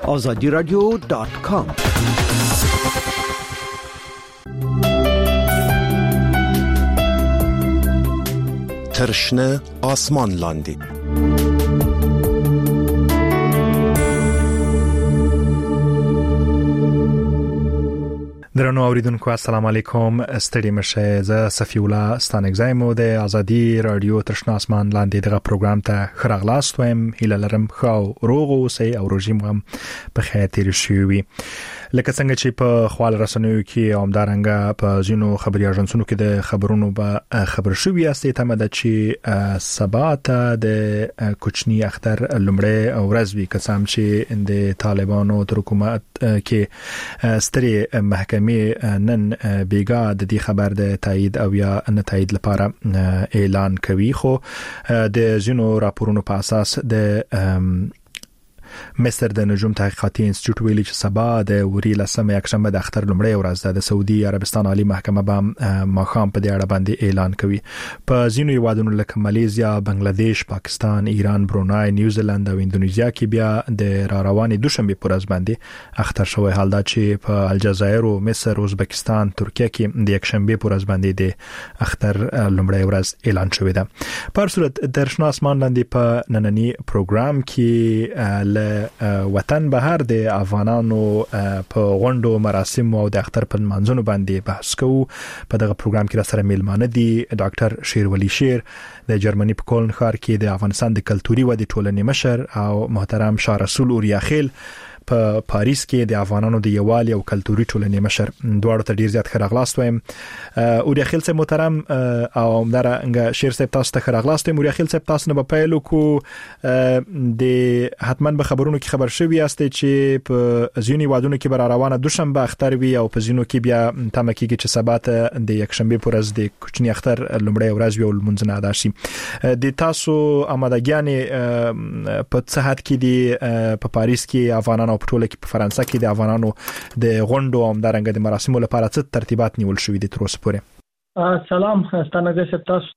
azadiradio.com. ترشنه آسمان لاندی درنو اوریدونکو السلام علیکم. ستړي مشه ز صفی الله ستانګزایمو د ازادي رادیو ترشنه آسمان لاندې دغه پروګرام ته خراغلاست ويم هله لرم خو روغ اوسئ او رژیم هم په خیر تیر شوی. لکه څنګه چې په خپل رسنیو کې اومدارنګه په ژوندو خبري اژانسونو کې د خبرونو به خبر شوی است ته مده چې سبا ته د کوچنی اختر لمړی او ورځوي قسم چې د طالبانو تر حکومت کې ستري محکمه نن بیګا د دې خبر د تایید او یا نه تایید لپاره اعلان کوي. خو د ژوندو راپورونو په اساس د مصر د نجوم تحقیقاتي انسټیټیوټ ویلي چې سبا د وری لسمه یکشنبه د اختر لمړی ورځ د سعودي عربستان عالی محکمه به ماخام په دې اړه باندې اعلان کوي. په ځینو هیوادونو لکه مالیزیا، بنگلاديش، پاکستان، ایران، برونای، نیوزیلند او اندونیزیا کې بیا د را روانې دوشنبه پر ورځ باندې اختر شوی، حال دا چې په الجزایر او مصر، ازبکستان، ترکیه کې د یکشنبه پر ورځ باندې د اختر لمړی ورځ اعلان شوی ده. په صورت درشنه آسمان لاندې په نننی پروګرام کې وطن بهر د افغانانو په غونډو مراسم او د اختر په منځونو باندې بحث کوو. په دغه پروګرام کې سره میلمانه دي ډاکټر شیرولی شیر د جرمني په کولن ښار کې د افغانستان د کلتوري ودې ټولنې مشر او محترم شاه رسول اوریاخیل په پاریس کې د افغانانو د یووالي او کلتوري ټولنې مشر. دواړو ته ډیر زیات خراغلاست وایم. اوریاخیل صاحب محترم او همدارنګه شیر صاحب تاسو ته خراغلاست وایم. اوریاخیل صاحب تاسو نه په پیلو کو د حتمان به خبرونو کې خبر شوی است چې په ځینی وادونو کې بر روانه دوشنبه اختر وی او په ځینو کې بیا تم کېږي چې سبات د یکشنبه پر ورځ د کوچنی اختر لمړی ورځ وی او منځنه ادا شي. د تاسو آمادګیانې په صحت کې دی په پاریس کې افغانانو په ټوله کې په فرانسه کې د افغانانو د غونډو او همدارنګه د مراسمو لپاره څه ترتیبات نیول شوي دي تر اوسه پورې؟ سلام ستانګه تاسو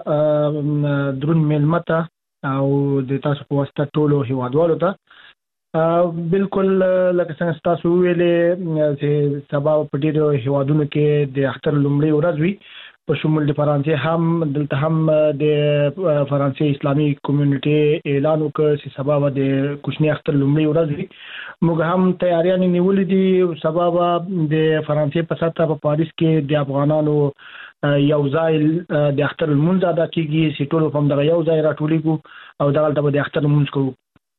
ته درون ملمته او د تاسو په واسطه ټولو هیوادوالو ته بالکل لکه څنګه تاسو ویلې چې سبا په ډیرو هیوادونو کې د اختر لومړی ورځ وي په شمول د فرانسې هم دلته هم د فرانسې اسلامي کمیونټي اعلان وکړ چې سبا د کوچنی اختر لومړی ورځ وي. موږ هم تیاریاں نیولې دي. سبا د فرانسې په ساته په پاریس کې د افغانانو یو ځای د اختر المنځ ادا کیږي چې ټول په دغه یو ځای راټولېږو او دغه د اختر المنځ کوو.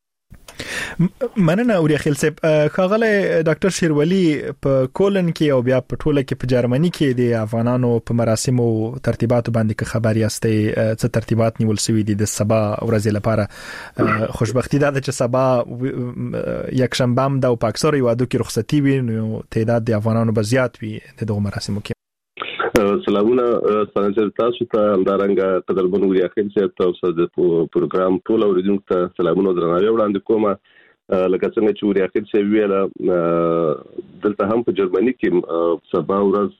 مننه اوریاخیل صاحب. خاغله ډاکټر شیرولی په کولن کې او بیا په ټوله کې په جرمني کې د افغانانو په مراسمو ترتیباتو باندې خبري استي څه ترتیبات نیول شوی دي د سبا ورځې لپاره؟ خوشبختی ده چې سبا یکشنبه هم د پاکستان یوادو کې رخصتي وي نو تعداد د افغانانو به زیات وي دغه مراسمو کې. سلامونه څنګه تاسو ته همدارنګه قدرمن اوریاخیل صاحب تاسو د پروګرام ټول اوریدونکو ته سلامونه درناوی وړاندې کوم. لکه څنګه چې اوریاخیل صاحب ویل دلته هم په جرمني کې سبا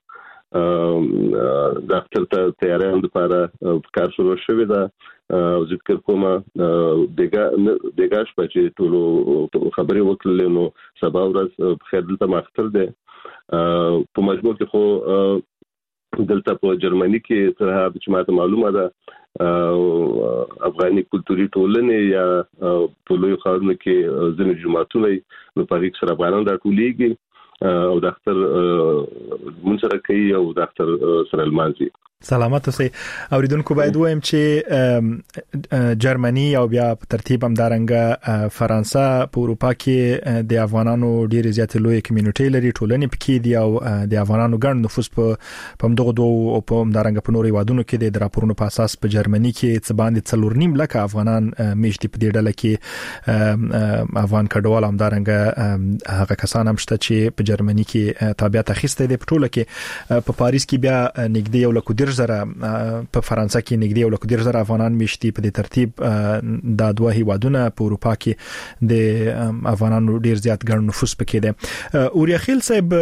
ورځ د اختر ته تیاریان لپاره کار شروع شوی ده. ذکر کوم دغه شپه چې ټول خبري وکړل نو سبا ورځ خیر دلته ماختر ده په مجموع کې خو دلته په جرمني کې تر هغه چې ماته معلومه ده افغاني کلتوري ټولنې یا په لوی ښارونو کې ځینې جماعتونه نو په هغه سره افغانان راټولېږي او د اختر مونږ سره کوي او د اختر سره لمانځي. سلامت اوسئ. اوریدونکو باید وایم چې جرمني او بیا په ترتیب هم دارنګه فرانسه په اروپا کې د افغانانو ډیر زیات لوی کمیونټي لري، ټولنې پکې دي او د افغانانو ګڼ نفوس په دغه دوه او په دارنګه په نورو وادونو کې د راپورونو په اساس په جرمني کې څه باندې 4.5 لک افغانان میشتي په دې ډله کې افغان کډوال هم دارنګه هغه کسان هم شته چې په جرمني کې تابعیت اخیسته دي. په ټوله کې په پاریس کې بیا نږدې 1.5 زره په فرانسه کې نږدې 1 زره افغانان میشتي په دې ترتیب د دوه هیوادونه په اروپا کې د افغانانو ډیر زیات ګڼ نفوس پکې ده. اوریا صاحب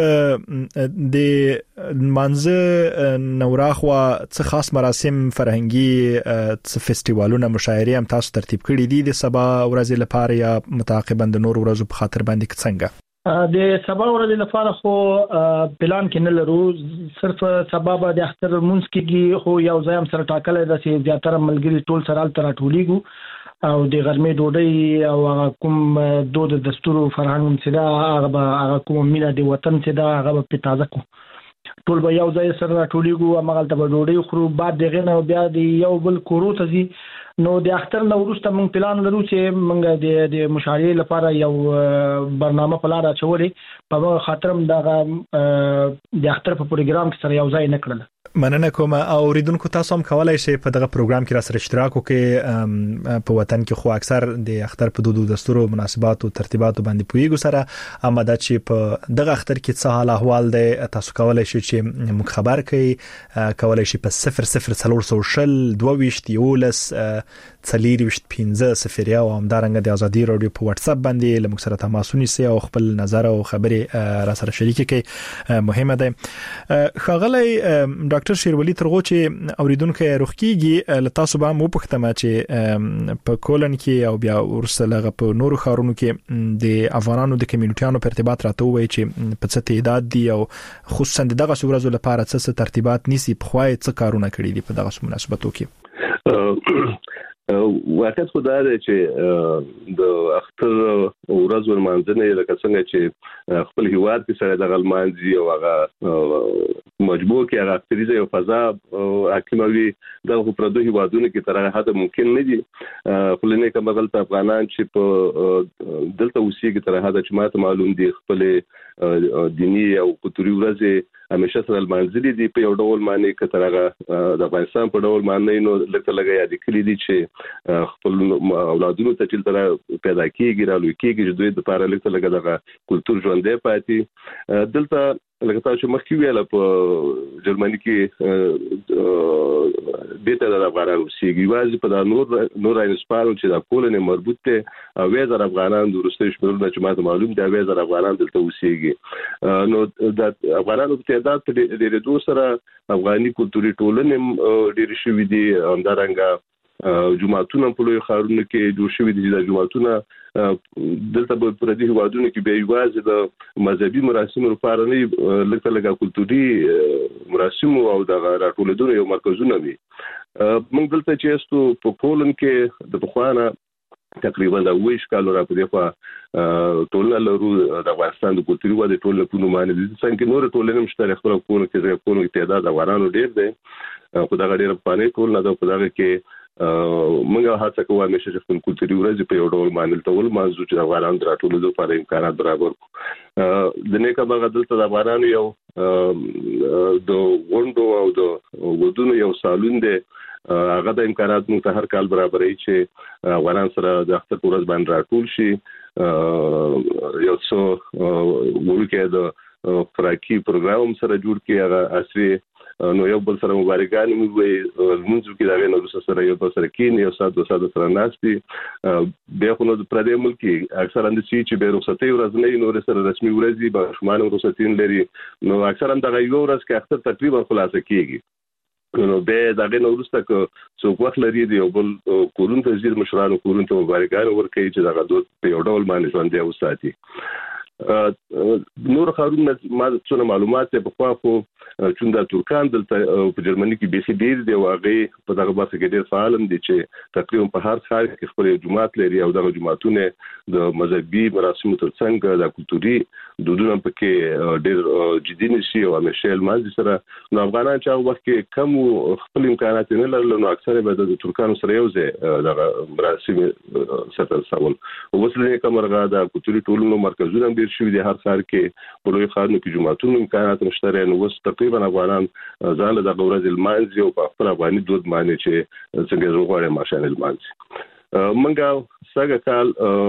د منځ نوراخوا څه خاص مراسم فرهنګي څه فستیوالونه مشاعرې هم تاسو ترتیب کړي دي د سبا ورځې لپاره یا متعاقبا د نور ورځو په خاطر باندې څنګه؟ د سبا ورځې لپاره خو پلان کې نه لرو، صرف سبا به د اختر مونږ کېږي، خو یو ځای هم سره ټاکلې ده چې زیاتره ملګري ټول سره تر ټولېږو او د غرمې ډوډۍ او کوم دود دستور فرهنګ چې دا هغه کوم مینا د وطن چې دا هغه په تازه کو ټول به یو ځای سره ټولېږو، هغه ته به ډوډۍ خورو، بعد دغه نه بیا د یو بل کورو ته ځي. نو د اختر نو وروسته موږ پلان لرو چې موږ د مشاعرې لپاره یو برنامه په لار اچولې، په خاطر هم د اختر په پروګرام کې سره یو ځای نه کړل. مننه کوم. او ریدونکو تاسو هم کولای شئ په دغه پروګرام کې را سره اشتراک وکړئ. په وطن کې خو اکثر د اختر په دود او دستور او مناسبات او ترتیبات باندې پویګو سره اماده چې په دغه اختر کې څه حال احوال دی تاسو کولای شئ چې موږ خبر کړئ. کولای شئ په 00400 22 یولس 415 او همدارنګه د ازادي رادیو په واتس اپ باندې لمږ سره تماس ونیسئ او خپل نظر او خبرې را سره شریک کړئ. مهمه ده. خغلی ډاکټر شیرولی ترغو چې اوریدونکو روخکیږي لتاسو به مو پختمه چې په کولن کې او بیا ورسله په نورو خارونو کې د افغانانو د کمیونټیانو په ارتباط راته وایي چې په څه تعداد دي او خصوصا دغه ورځو لپاره څه ترتیبات نیسی په خوای څه کارونه کړی دي په دغه مناسبتو کې. واقعیت خو دا دی چې د اختر ورځ ورمانځنه لکه څنګه چې خپل هیواد کې سره د غلمانځي او هغه مجبور کې هغه اختریزه او فضا حکیموي دغه پردو هیوادونو کې تر هغه حد ممکن نه دي. خو لنه کوم غلط افغانان چې په دلته اوسېږي تر هغه چې ماته معلوم دي خپل دینی او کلتوري ورځ همیشه سره المنځلي دي په یو ډول معنی کترغه د افغانستان په ډول معنی نو لکه یاد کړی دي چې خپل اولادونو ته چې تر پیدا کیږي رالو کیږي چې دوی د لپاره لکه دغه کلتور ژوندې پاتې. دلته لکه تاسو مخکې ویل په جرمني کې بیت د افغانانو سیګي واځي په نور انسپارو چې د کولنې مربوط ته او وېزر افغانان د روسي شمولونه چې ماته معلوم دي وېزر افغانان دلته وسیږي. نو د افغانانو په تعداد په ډېر دوه سره افغاني کلتوري ټولنې ډېر شوې دي. همدارنګه جمعتونه په لوی خارونو کې جوړ شوي دي. د جمعتونه دلته په پردي هیوادونو کې به یوازې د مذهبي مراسمو لپاره نه لکه کلتوري مراسم او د راټولېدو یو مرکزونه وي. موږ دلته چې استو په کولن کې د بخوانه تقریبا د 20 کالو را پدې خو ټول لرو د افغانستان د کلتوري ودې ټول په نوم باندې د څنګه نور ټولنه مشترک خپل کولو کې تعداد افغانانو ډېر دی. خو دا ډېر په پانه ټول نه د په دغه کې موږ هڅه کوو چې خپل کلتوري ورځ په یو ډول باندې ټول موضوع چې افغانان راټولو لپاره امکانات برابر کړو. د نیکه باغ دلته د افغانانو یو د غونډو او د ودونو یو سالون دی. هغه د امکانات موږ ته هر کال برابرې چې افغانان سره د اختر ورځ باندې راټول شي. یو څو ورکه د فراکی پروګرام سره جوړ کړي هغه عصري نو یو بل سره مبارکان موږ منځو کې دا غوښنه سره یو بل سره کې یو سات دوه سات سره ناشتي به خو نو د پردې ملکی اکثر اند چې به رخصتي ورځ نه نو سره رسمي ورځي به شمال رخصتین لري نو اکثر هم دا یو ورځ کې اختر تقریبا خلاصه کیږي. نو به دا غوښنه ورسته کو څو وخت لري دی یو بل کورون ته زیر مشرانو کورون ته مبارکان ورکړي چې دا غوډ په یو ډول باندې ژوند دی وساتي. نور خارونه ما څونه معلومات په خوا خو چې د ترکان دلته په جرمني کې به سي ډیر دی واغې په دغه برخه کې ډیر فعال دي چې تقریبا په هر ښار کې خپل جماعت لري او دغه جماعتونه د مذهبي مراسمو ترڅنګ د کلتوري دودونو په کې ډیر جدي نشي او همیشه المانځ سره نو افغانان چې وخت کې کم خپل امکانات نه لرل نو اکثره به د ترکانو سره یو ځای دغه مراسم سره سوال او وسلې کومرغه د کلتوري ټولنو مرکزونه ډیر شوي دي. هر ښار کې په لوی ښارونو کې جماعتونو امکانات نشته نو وس تقریبا افغانان ځان له دغه ورځ المانځي او په خپل افغاني دود باندې چې څنګه زغوړې ماشان المانځي. منګه څنګه کال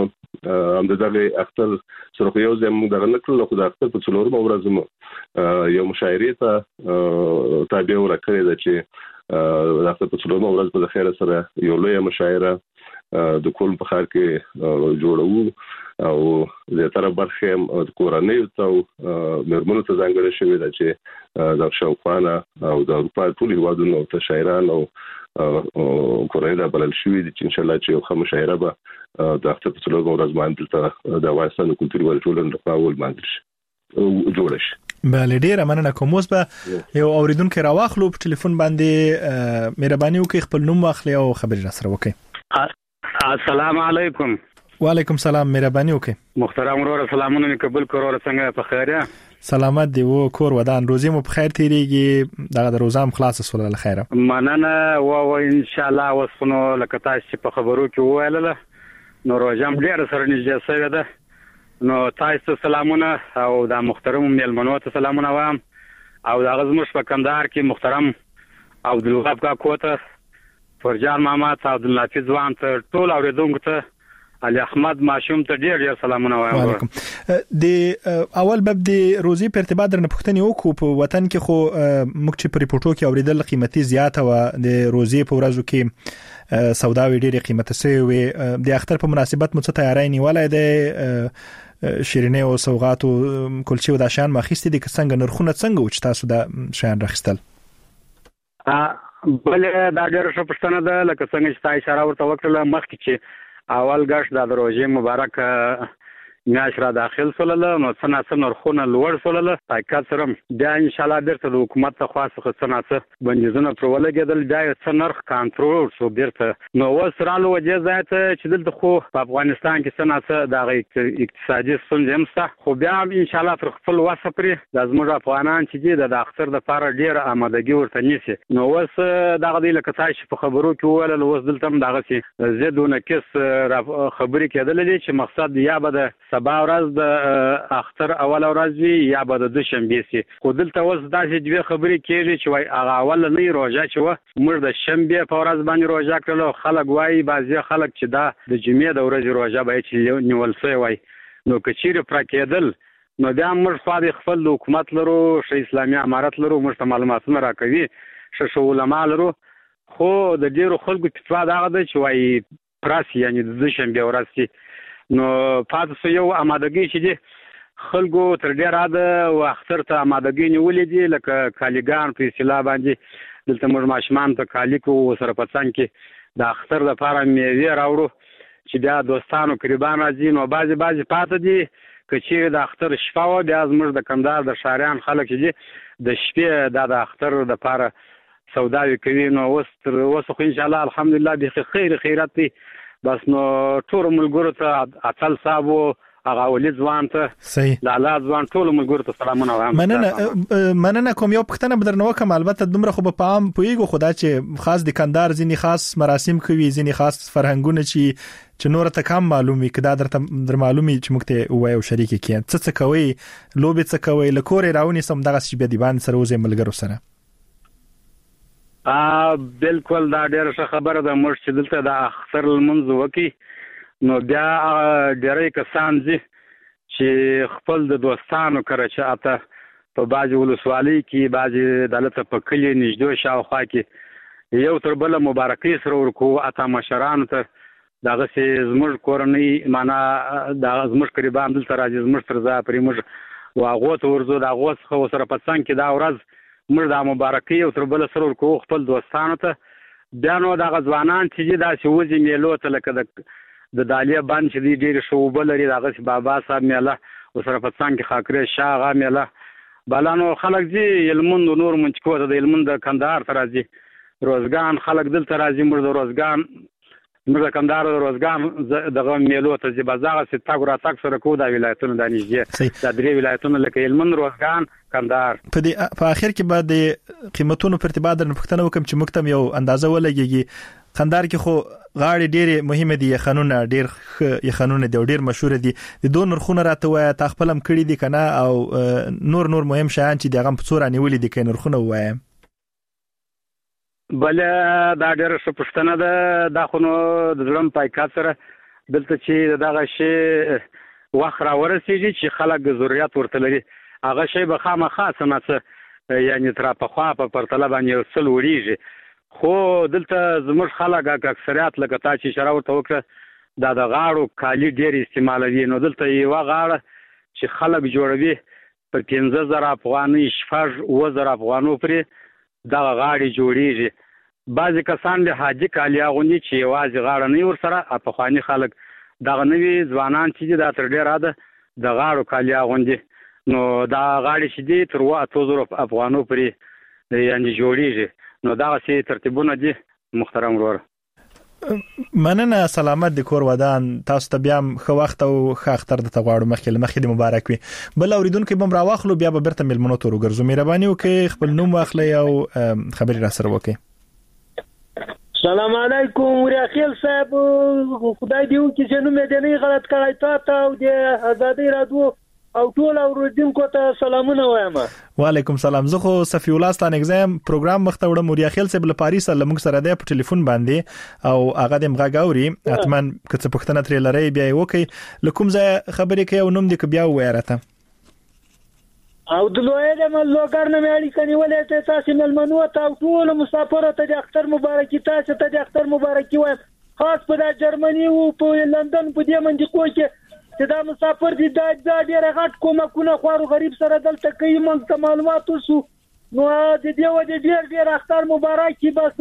هم دغه اختر سره یو ځای موږ دغه نکړل خو د اختر په څلورمه ورځ یو مشاعرې ته تابع ورکړې ده چې د اختر په څلورمه ورځ په خیر سره یو لوی مشاعره د کول په خار کې جوړو او د تر برخه د کورنۍ ته مرمنو ته ځانګړې شوې ده چې د شوقانه او د اروپا ټول هیوادونو ته شاعران او کورنۍ د بلل شوې دي چې ان شاء الله چې یو خمو شاعره به د اختر په څلورمه ورځ باندې د افغانستان کلتوري ولټولن د پاول باندې جوړ شي. بله ډیره مننه کوم. اوس به یو اوریدونکو راواخلو په ټلیفون باندې مهرباني وکړئ خپل نوم واخلئ او خبرې را سره وکړئ. السلام علیکم. وعلیکم سلام. مهرباني وکړئ. محترم ورور سلامونه مې قبول کړو. څنګه په خیر یې؟ سلامت دی و کور ودان روزي مو په خیر تیریږي دغه روزام خلاص سول له خیره. مننه او ان شاء الله وسونو لکه تاسو په خبرو کې وایله نو روزام ډیر سره نږدې شوی ده نو تاسو سلامونه او د محترم میلمنو ته سلامونه وایم او د غزمش په کندهار کې محترم عبدالوهاب کا کوته فرجان محمد عبدالنافذ وان ته ټول اوریدونکو ته علي احمد ماشوم ته ډیر سلامونه وایم. وعلیکم. د اول باب د روزي په ارتباط درنه پښتني وکړو په وطن کې خو موږ چې په ریپورتو کې اوریدل قیمتي زیاته و د روزي په ورځو کې سوداوي ډیره قیمته سوي وي. د اختر په مناسبت مو څه تیاری نیولای دی؟ شیرینه او سوغات او کلچې و د شان ماخېستې دي که څنګه نرخونه څنګه و چې تاسو د شان راخستل؟ بل دا ډېر ښه پوښتنه ده لکه څنګه چې تاسو اشاره ورته وکړه مخکې چې اول غش د روزي مبارک میاش را داخل سولله نو څنګه نرخونه لوړ سولله حقیقت سره بیا ان شاء الله درته د حکومت ته خاصه څنګه بندیزونه پر ولګېدل دا څنګه نرخ کنټرول شو بیرته نو وسرالو وجه ذات چې دلته خو په افغانستان کې څنګه د اقتصادي ستونزې همسته خو بیا ان شاء الله تر خپل وسه پرې د زموږ افغانان چې د اختر د لپاره ډیر آمادګي ورته نیسي نو وس دغه د لکه تاسو په خبرو کې ویل وس دلته دغه سي زیدونه کس خبرې کېدلې چې مقصد یا به سبا ورځ د اختر اول ورځ وي یا به د دوشنبه سي خو دلته اوس داسې دوه خبرې کېږي چې وای هغه اول نه روزه چې و موږ د شنبه په ورځ باندې روزه کړلو خلک وای بعضي خلک چې دا د جمعې د ورځې روزه به چې نیول شوی وای نو کچیر پر کېدل نو دا موږ فاده خپل حکومت لرو ش اسلامي امارت لرو موږ معلوماتونه راکوي ش علماء لرو خو د ډیرو خلکو په فاده هغه د چې وای پراس یعنی د دوشنبه ورځ نو پاتې یو آمادګي چې دي خلکو تر ډیره د اختر ته آمادګي نیولې دي لکه کالیګان په اصطلاح باندې دلته موږ ماشمان ته کالیکو سره پڅان کې د اختر لپاره میوه راوړو چې بیا دوستانو قربان راځي نو بعضي پاتې دي چې د اختر شپه و بیا زموږ د کندهار د شاریان خلک چې د شپې د اختر لپاره سوداوي کوي نو اوس خو ان شاء الله الحمدلله به خیرات دي بس نو ټول ملګرو ته اصل صاحب هغه ولید ځوان ته لاله ځوان ټول ملګرو ته سلامونه وایم. مننه کوم یو پښتنه بدرنه وکم البته دومره خو په عام پویګو خدا چې خاص د کندهار ځینی خاص مراسم کوي ځینی خاص فرهنګونه چې نور ته کم معلومي کدا در معلومي چې موږ ته وایو شریک کین څه کوي لوبې څه کوي لکورې راونی سم دغه شی به دی باندې سره وځي ملګرو سره. بالکل دا ډېر ښه خبره ده موږ چې دلته د اختر لمونځ وکړي نو بیا ډېری کسان دي چې خپل د دوستانو کره چې اته په بعضې ولسوالۍ کې بعضې دلته په کلي نږدې شاوخوا کې یو تر بله مبارکۍ سره ورکوو اته مشرانو ته دغسې زموږ کورنۍ معنا د زموږ قریبان دلته راځي زموږ تر ځایه پرې موږ هغو ته ورځو د هغو څخه ورسره په څنګ کې دا ورځ موږ د مبارکۍ او تر بل سره ورکوو خپل دوستانو ته بیا نو دغه ځوانان چې دي داسې وځي میلو ته لکه د دالیه بند چې دي ډېرې ښه اوبه لري دغسې بابا صاحب میله ورسره په څنګ کې خاکرې شاه هغه میله بالا نو خلک ځي هلمند نور منچکو ته د هلمند د کندهار ته راځي روزګان خلک دلته راځي موږ د روزګان موږ د کندهار د روزګان دغه میلو ته ځي بس دغسې تګ راتګ سره کوو دا ولایتونه دا نږدې دا درې ولایتونه لکه هلمند روزګان کندهار. په اخر کې به د قیمتونو په ارتباط درنه پوښتنه وکړم چې موږ ته یو اندازه ولګېږي کندهار کې خو غاړې ډېرې مهمه دي یخنونه ډېر یخنونه دي او ډېر مشهور دي د دوه نرخونه راته وایه تا خپل هم کړي دي که نه او نور مهم شیان چې د هغه په څو رانیولي دي که نرخونه ووایم. بله دا ډېره ښه پوښتنه ده دا خو نو د زړه په حقیقت سره دلته چې دغه شی وخت را ورسیږي چې خلک ضرورت ورته لري هغه شی به خامخا څه یعنی تر په خوا په پرتله باندې وصل وړيږي خو دلته زموږ خلک اکثریت لکه تا چې اشاره ورته وکړه د غاړو کالی ډیر استعمالوي نو دلته یو غاړه چې خلک جوړوي په 15000 افغانۍ 4000 افغانو پرې دا غاړي جوړیږي بعضی کسان له حاجی کالی غونډي چې یوازې غاړه نه ور سره په خواني خلک دغه نوی ځوانان چې دا تر ډیر اده د غاړو کالی غونډي نو دا غاړي چې دي تر 2000 افغانو پرې یعنی جوړیږي نو دا سي ترتیبونه دي محترم ورور مننه سلامت د کور ودان تاسو ته بیا خو وخت او خ اختر د تغواړو مخکې د مبارک وي بل اوریدونکو بم راواخلو بیا به برته ملمنو تور ګرځو مهرباني وکړئ خپل نوم واخلئ او خبري را سره وکړئ سلام علیکم ورخیل صاحب خدای دې وکړي چې نو مې دې غلط کړای تا او د آزادۍ رادیو او ټول اوریدونکو ته سلامونه وایم وعلیکم سلام زه خو صفی الله ستان ایگزام پروګرام مخته وړم ورخیل صاحب له پاریس له موږ سره د ټلیفون باندې او هغه د مغاوري اتمن کڅ پښتنه تر لری بیا وکي لکم ځای خبرې کوي او نوم دې ک بیا وایره او د لوی د لوګر نه مې اړیکې ولې ته تاسو ملمنو ته ټول مسافر ته د اختر مبارکي تاسو ته د اختر مبارکي وایم خاص په د جرمني او په لندن په دې منځکو کې چې دا مسافر دي دا ډېر غټ کومه خورو غریب سره دلته کوي موږ معلومات وسو نو د دې و د ډېر اختر مبارکي بس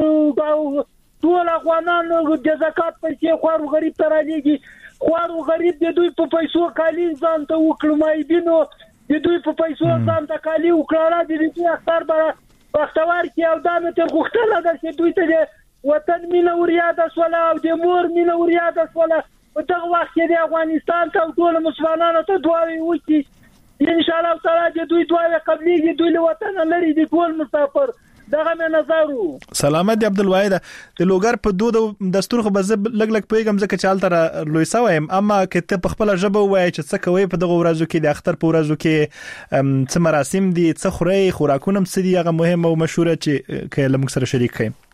ټول افغانانو د زکات پیسې خورو غریب تر لګي خورو غریب د دوی په پیسو کالي ځان ته وکړمای دینو د دوی په پیسو ځان ته کالي وکړه د دې اختر بختوار کې او دا مې تر غوښتنه ده چې دوی ته وطن مینه ورياده سوله او د مور مینه ورياده سوله په دغه وخت کې د افغانستان ته ټول مسلمانانو ته دعاوي وکړي ان شاء الله تعالی د دوی دعاوي قبليږي دوی له وطن لري د ټول مسافر دغه مې نظرو سلامت دی عبدالواحد د لوګر په دود دستور خو بز لګ پیغام زکه چال تر لوی سوایم اما کته په خپل ژبه وای چې څه کوي په دغه ورځو کې د اختر په ورځو کې څه مراسم دي څه خوري خوراکونه څه دي هغه مهم او مشهور چې کله موږ سره شریک کړي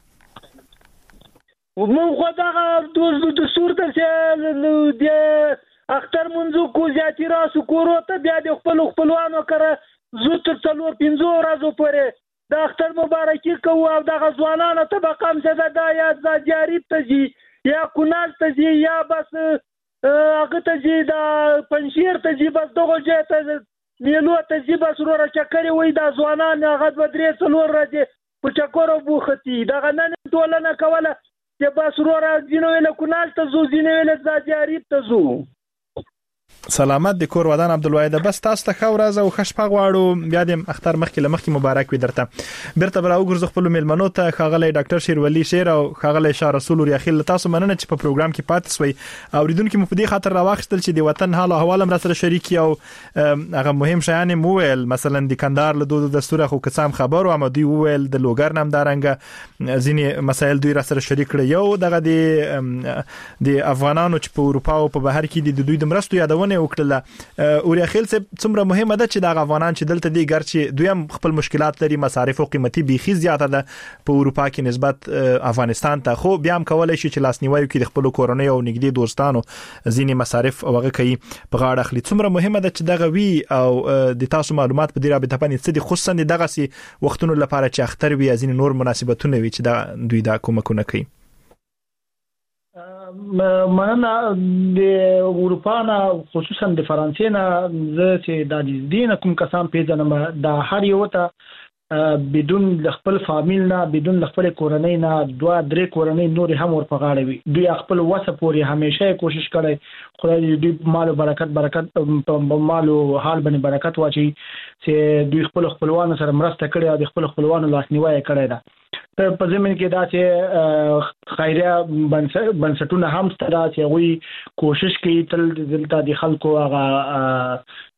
ومن خو دغه د صورت چې د اختر منځو کو زیاتی راسو کورو ته بیا د خپلوانو کړه زو تر 4-5 ورځې پورې د اختر مبارکي کوو او د غزوانانو طبقه مزه دا یا د جاری تجي یا کونال تجي یا بس هغه تجي د پنځیر تجي بس دغه جته میلو تجي بس ورو چکرې وای د ځوانان هغه بدرې څلور راځي په چکر وبختي د غنن ټولنه کوله چې بس ورو راځي نو له کونال ته زو زینې له د جاری ته زو سلامت د کور ودان عبدالواحد بس تاسو ته خو راز او خشپه غواړو بیا د اختر مخکې مبارک وي درته برته براو ګرځو خپل ملمنو ته خاغلی ډاکټر شیرولی شیر او خاغلی شاه رسول ریاخیل تاسو مننه چې په پروګرام کې پاتې سوي اوریدونکو مو په دې خاطر راوښتل چې د وطن حال او احوال هم سره شریک او هغه مهم شیان مویل مثلا د کندهار له دود دستور خو کسام خبرو هم دوی ویل د لوګر نام دارنګ ځینې مسایل دوی سره شریک کړي یو دغه د افغانانو چې په اروپا او په بهر کې د دوی د مرستو یادونه وکړه اوریا خیل څومره مهمه ده چې د افغانان چې دلته دي ګرچې دوی هم خپل مشکلات لري مصارف او قیمتي بيخي زیاته ده په اروپا کې نسبت افغانستان ته خو بیا هم کولای شي چې لاسنیوي کوي د خپل کورنۍ او نږدې دوستانو ځینې مصارف هغه کوي په غاړه اخلي څومره مهمه ده چې دغه وی او د تاسو معلومات په دې رابطه باندې څه دي خصوصا دغه سي وختونو لپاره چې اختر وي ځینې نور مناسبتونه وي چې دا دوی دا کومکونه کوي مننه د اروپا نه خصوصا د فرانسې نه زه چې د دین کوم کسان پیژنم د هر یو ته بدون خپل فامیل نه بدون خپل کورنۍ نه 2-3 کورنۍ نور هم ور په غاړه وي دوی خپل وسه پورې همیشه کوشش کړي خدای دې مال برکت په مال او حال باندې برکت واچي چې دوی خپلوانو سره مرسته کړي او د خپلوانو لاسنیوي کړي دا په زمين کې دا چې خیریه بنسټونه هم ستاسو چې وی کوشش کوي تل دلته د خلکو هغه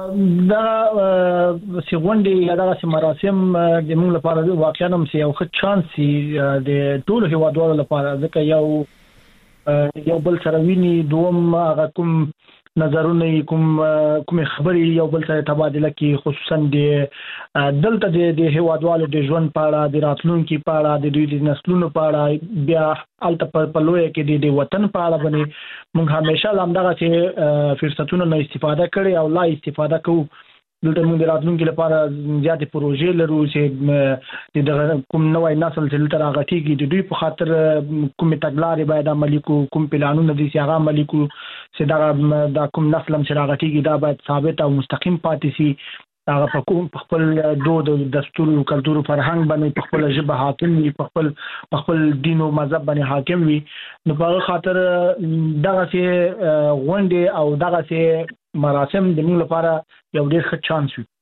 دا سیغونډي یا دا مراسم د موږ لپاره واقعا هم یو ښه چانس د ټولو هیوادوالو لپاره ځکه یو بل سره ویني دوم هغه کوم نظرونه کوم خبرې یو بل سره تبادله کی خصوصا د دلته د هیوادوالو د ژوند په اړه د راتلونکي په اړه د دوی د نسلونو په اړه بیا الته په لوی کې د وطن په اړه باندې موږ همیشه لامدغه چې فرصتونو نه استفاده کړي او لا استفاده کوو دلته موږ د راتلونکي لپاره زیاتې پروژې لرو چې د کوم نوې نسل چې تر هغه تیږي د دوی په خاطر کوم تګلارې باید عملي کوم پلانونه دي چې هغه عملي کو چې دا کوم نسل چې هغه تیږي دا باید ثابت او مستقیم پاتې شي هغه په خپل دود دستور کلتور فرهنګ باندې په خپل ژبه حاکم وي په خپل دین او مذهب باندې حاکم وي نو په خاطر دغه چې غونډه او دغه چې مراسم د موږ لپاره یو ډېر ښه چانس وي.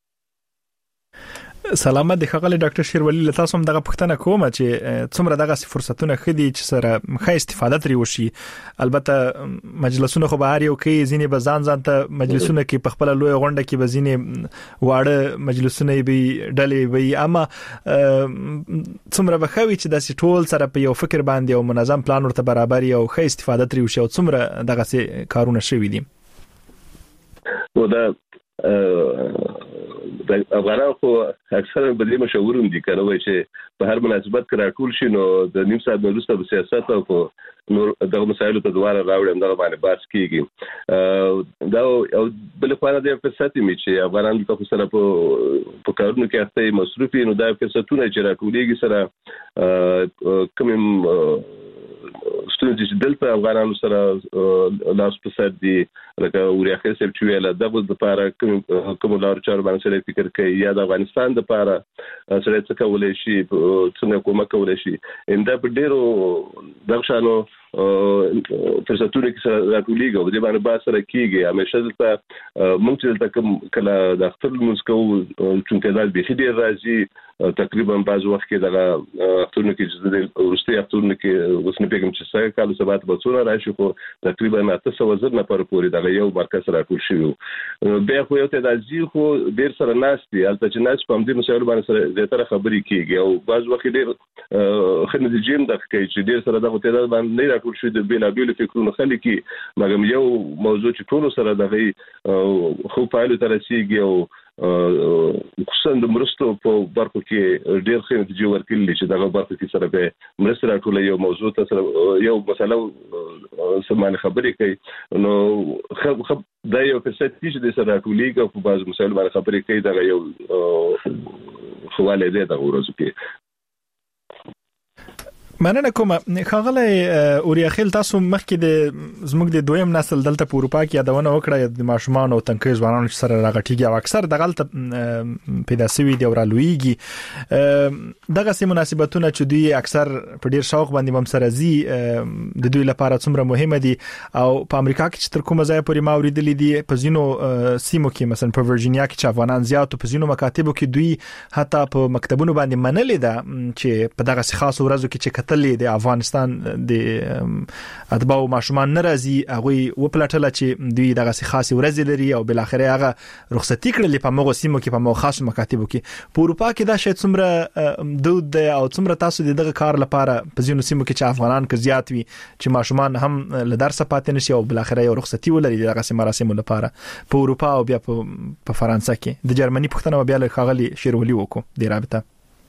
سلامت د خغل ډاکټر شیرولی له تاسو هم دغه پوښتنه کوم چې څومره دغه فرصتونه خدي چې سره ښه استفاده ترې وشي. البته مجلسونه خو به هر یو کې ځینې به ځان ته مجلسونه کې په خپل لوی غونډه کې به ځینې واړه مجلسونه به ډلې وي اما څومره به خوي چې د ټول سره په یو فکر باندې او منظم پلان ورته برابر یو ښه استفاده ترې وشي او څومره دغه کارونه شوي دي. ودا افغانان خو اکثره په دې مشورون دي کنه وای چې په هر مناسبت کې راټول شي نو د نیم ساعت وروسته په سیاست او نور دغه مسایلو ته دواره راوړم دغه باندې بحث کیږي. دا او بل خو نه د فرصت می چې افغانان په سره په کارونو کې اخته مصرفي نو دا فرصتونه چې راټولېږي سره کوم ستونزې چې دلته افغانانو سره لاس په سر دي لکه ورياخه سب چې ویل دغه د لپاره کوم لار چار باندې سره فکر کوي یا د افغانستان د لپاره سره څه کولای شي څنګه کومه کولای شي انده په ډیرو دغشانو فرصتونه کې سره راټولېږي او د باندې با سره کیږي همیشه دلته موږ چې دلته کله د اختر موسکو چې دا به ډیر راځي تقریبا بعض وخت کې دغه اخترونه کې چې د ورستي اخترونه کې وسنه پیغام چې څنګه کال سبات بصوره راشي خو تقریبا 800 نفر پورې دغه یو مرکز راټول شوی به خو یو ته د ځي خو ډیر سره ناشتي البته چې ناش په دې مسایلو باندې سره زیاتره خبرې کیږي او بعض وخت ډیر خنه د جیم د کې چې ډیر سره دغه ته باندې نه راټول شوی د بیلابیل فکرونو خلکې مګم یو موضوع چې ټول سره دغه خو فایل تر رسیدي او خصوصا د مرستو په برخو کې ډېر ښه نتیجې ورکړلې چې دغه برخو کې سره به مرسته راټولې یو موضوع ته سره یو مسله سمانه خبرې کوي نو دا یو فرصت چې د سره راټولېږي په بعض مسایلو باندې خبرې کوي دا یو حواله ده د ورځو کې. مننه کوم خغله اورياخیل تاسو مخکې د زموږ د دویم نسل دلته په اروپا کې یادونه وکړه د ماشومان او تنکي ځوانانو سره راغټیږي او اکثر د غلط پیدا سوي دی ورالويږي دغه سي مناسبتونه چې دوی اکثر په ډیر شوق باندې هم سره زی د دوی لپاره څومره مهمه دي او په امریکا کې چې تر کومه ځای پورې ما اوریدلې دي په زینو سیمو کې مثلا په ورجینیا کې چې افغانان زیات په زینو مکاتبو کې دوی حتی په مکتبونو باندې منلې ده چې په دغه خاص ورځو کې چې د افغانستان د اتباع ماشومان ناراضي هغه وپلټل چې دوی دغه خاصه ورځ لري او بل اخر هغه رخصتي کړل په موږ سیمو کې په موږ خاص مکاتبو کې په اروپا کې دا شاید څومره دود او څومره تاسو دغه کار لپاره په ځینو سیمو کې چې افغانان کې زیات وي چې ماشومان هم له درس پاتې نشي او بل اخر یو رخصتي ولري دغه مراسم لپاره په اروپا او بیا په فرانسه کې د جرمني پښتنه بیا له خغلی شیرولي وکړو د رابطه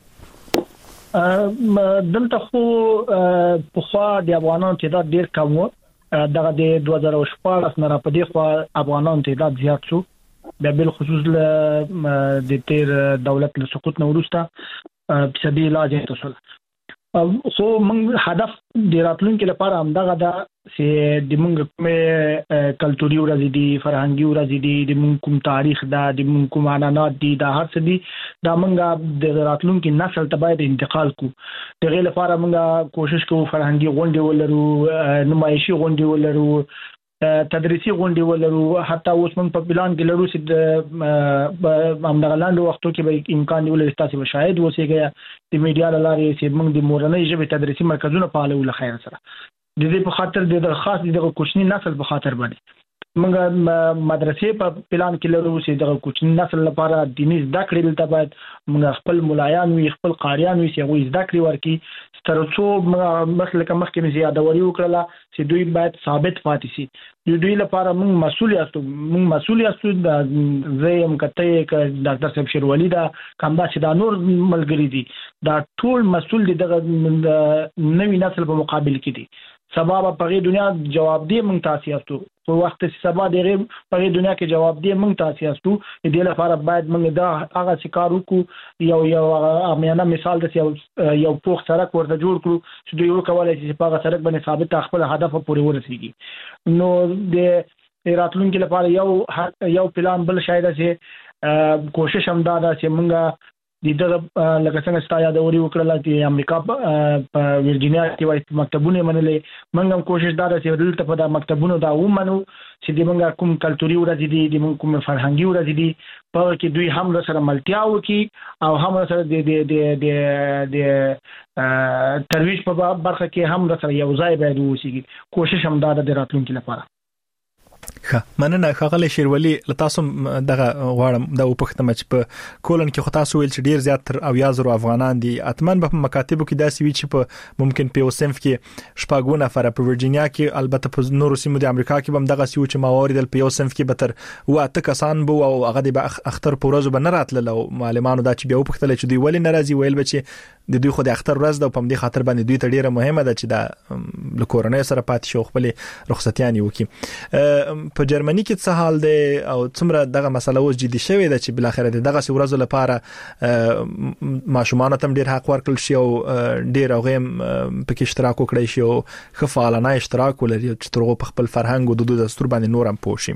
دلته خو په خوا د افغانانو تعداد ډیر کم و دغه د 2014 نه را پدې خو افغانانو تعداد زیات شو بیا بل خصوص د تیر دولت له سقوط نه وروسته په سبیل علاج تاسو خو موږ هدف د راتلونکو لپاره هم دغه د موږ کومه کلتوري ورځ دي فرهنګي ورځ دي د موږ کوم تاریخ دا د موږ کوم عنعنات دي دا هر څه دي دا موږ د راتلونکو نسل ته باید انتقال کو دغه لپاره موږ کوشش کوو فرهنګي غونډې ولرو نمایشي غونډې ولرو تدریسي غونډې ولرو حتی اوس موږ په پلان کې لرو چې د امدغلاندو وختو کې به امکان دی ولې تاسو شاهد اوسېږي د میډیا لارې چې موږ د مورنۍ ژبې تدریسي مرکزونه فعال ول خیر سره د دې په خاطر د خاص د کوچني نسل په خاطر باندې موږ مدرسې په پلان کې لرو چې د کوچني نسل لپاره دیني زده کړې دلته باید موږ خپل ملایان وي خپل قاریان وي چې هغوی زده کړې ورکړي تر څو مخکې مې زیادوري وکړله چې دوی باید ثابت پاتې شي دوی لپاره موږ مسؤل یاستو زه یم کته ډاکټر صاحب شیروالي دا کوم دا چې دا نور ملګري دي دا ټول مسؤل دي دغه نوی نسل په مقابل کې دي سبا په دنیا جواب دی موږ تاسو یاستو په وخت چې سبا دغه په دنیا کې جواب دی موږ تاسو یاستو دې لپاره باید موږ دا هغه کار وکړو یو امیانه مثال د یو پوخ سړک ورته جوړ کړو چې دوی وکولای شي په هغه سړک باندې ثابت خپل هدف پورې ورسیږي نو د راتلونکي لپاره یو پلان بل شاید چې کوشش هم دا ده چې موږ دغه لکه څنګه ستا یادوري وکړله چې امریکا په ورجینیا کې وایي مکتبونه منلې موږ هم کوشش دا چې دلته په د مکتبونو دا ومنو چې د موږ کوم کلتوري ورځې دي د موږ کوم فرهنګي ورځې دي په کې دوی هم سره ملتیا وکړي او هم سره د ترویج په برخه کې هم سره یو ځای باید وشي کوشش هم دا د راتلونکي لپاره مننه ښاغلی شیروالي له تاسو دغه غواړم دا وپوښتم چې په کولن کې خو تاسو ویل چې ډیر زیات تر 80,000 افغانان دي اتمن په مکاتبو کې داسې وی چې په ممکن په اوسنف کې شپږونه نفر په ورجینیا کې البته په نورو سیمو د امریکا کې هم دغه سیو چې ماوریدل په اوسنف کې به تر واته کسان بو او هغه د اختر په ورځو به نه راتله معلمانو دا چې بیا وپوښتل چې دوی ولې ناراضي ویل به چې د دوی خو د اختر ورځ د په دې خاطر باندې دوی ته ډیره مهمه ده چې د لکورنۍ سره پاتې شو خپل رخصتیان وکړي په جرمني کې څه حال دی او څومره دغه مسله اوس جدي شوې ده چې بل اخر دغه ورځو لپاره ماشومان ته ډیر حق ورکړل شي او ډیر هغه په کې اشتراک وکړي شي او خفالانه اشتراک ولري چې ترغه په خپل فرهنګ او دودو دستور باندې نورم پوښي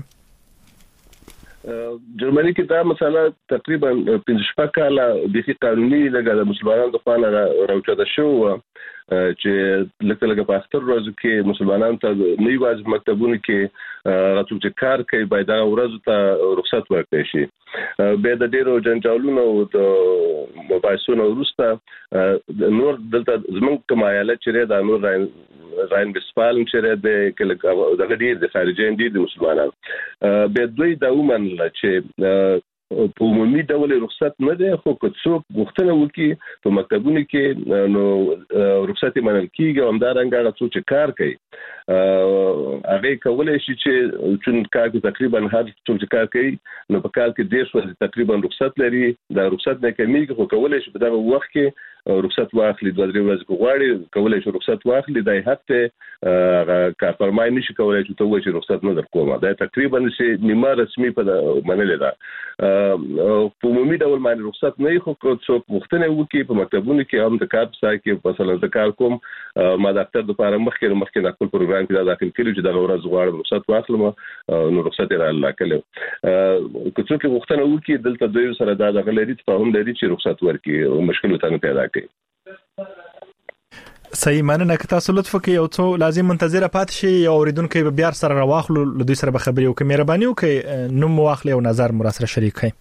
جرمني کې دا مسله تقریبا 15 کاله د قانوني لګا د مسلمانانو د خوا نه راوچته شو چې لکه په اختر ورځو کې مسلمانانو ته نه یوازې مکتبونو کې راځي چې کار کوي باید دا ورځو ته رخصت ورکړي شي به د ډیرو جنجالونو او د مباحثونو وروسته نور دلته زمونږ کمایاله چې دا نور راین وسپالن چې د دغه ډیر د خارجین دي د مسلمانانو به دوی دا ومنل چې په عمومي ډول رخصت نه ده خو که څوک غوښتنه وکړي په مکتبونو کې نو رخصت منل کیږي همدارنګه هغه څوک چې کار کوي هغه کولای شي چې کار کې تقریبا هر څوک چې کار کوي نو په کال کې 10 ورځې تقریبا رخصت لري دا رخصت نه کمیږي خو کولای شي په دغه وخت کې رخصت واخلي 2-3 ورځې غواړي کولای شي رخصت واخلي دای هفته کارفرمای نشي کولای چې ته وایې چې رخصت نه درکوم دا تقریبا چې نیمه رسمي په منل ده په عمومي ډول باندې رخصت نه خو څوک غوښتنه وکړي په مکتبونو کې هم د کار په ځای کې مثلا د کار کوم ما د اختر لپاره مخکې د خپل پروګرام کې دا داخل کړی چې دا ورځ غواړم رخصت واخلم نو رخصت را الله کله که څوک غوښتنه وکړي دلته دوی سره دا د غلري په هم لري چې رخصت ورکړي مشکل ته نه پیدا کوي صحیح مننه که تاسو لطف وکړئ او څو لازم منتظر پات شي او اوریدونکو به بیا سره راواخلو له دوی سره به خبرې وکړي مهرباني وکړئ نوم واخلئ او نظر مو سره شریک کړئ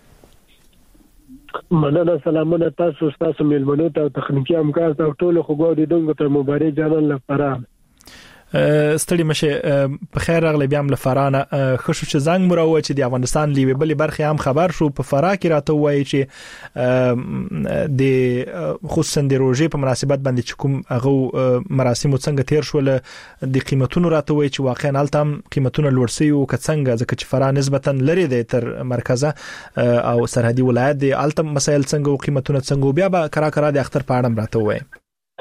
مننه سلامونه تاسو میلمنو ته تخنیکی همکار ته ټول خو غوډیدونکو ته مبارک جانان لپاره ستړي مشه په خیر راغلی بیا هم لفرانه خشو چې زنګ مروه چې د افغانستان لیوي بلې برخه هم خبر شو په فرا کې راته وایي چې د خصوصا د روزې په مناسبت باندې چې کوم هغه مراسم څنګه تیر شول د قیمتونو راته وایي چې واقعا الته هم قیمتونه لوړ شي او څنګه ځکه چې فرا نسبتا لري د تر مرکزه او سرحدي ولایت د الته مسایل څنګه او قیمتونه څنګه بیا به کرا د اختر په اړه راته وایي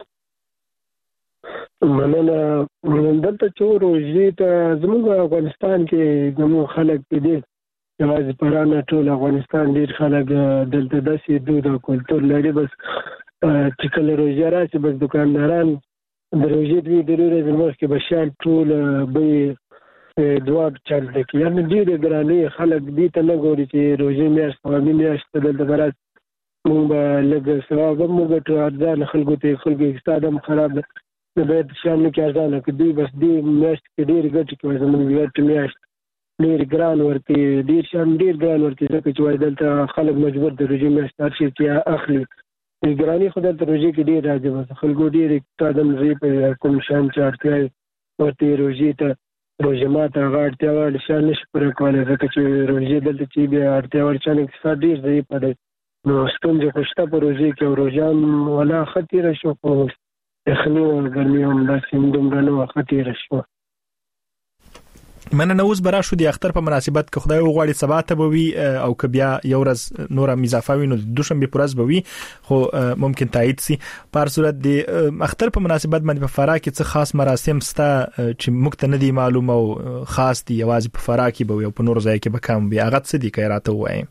مننه دلته چې روزې ته زموږ افغانستان کې زموږ خلک دي یوازې پرانه ټول افغانستان ډیر خلک دلته داسې دود او کلتور لري بس چې کله روزې راشي بس دکانداران د روزې دوی ضروري زموږ کې بشال ټول به دواب چلته کې یعنی ډیر ګرانې خلک دي ته نه ګوري چې روزې میاشت او میاشت دلته برات موږ لږ ثواب موږ ته ارزان خلکو استادم خراب د بیت شامل کې ارزانه کې دوی بس دی میاشت کې ډیر ګټ کې زموږ ویټ میاشت ډیر ګران ورته ډیر شان ډیر ګران ورته ځکه چې وای دلته خلک مجبور د روزي میاشت هر شي کې اخلي ګرانی خو دلته روزي کې ډیر راځي بس خلکو ډیر اقتصادم زی په کوم شان چارتي ورته روزي ته روزه ماته غاړتیا ول شان نشي پر کولای ځکه چې روزه دلته چې بیا اړتیا ول چې اقتصاد ډیر دی په نو ستونزې خوشته په روزه کې روزان ولا خطر شو په اخلي او ګرمي هم داسې دومره نو خطر شو. مننه. اوس برا شو د اختر په مناسبت کې خدای وغواړي سبا ته به وي او که بیا یو ورځ نور اضافه وي نو د دوشنبه پر ورځ به وي خو ممکن تایید سي. په صورت د اختر په مناسبت باندې په فراه کې څه خاص مراسم ستا چې موږ ته نه دي معلوم او خاص دي یوازې په فراه کې به او په نور ځای کې به کم بیا هغه څه دي که راته وایي؟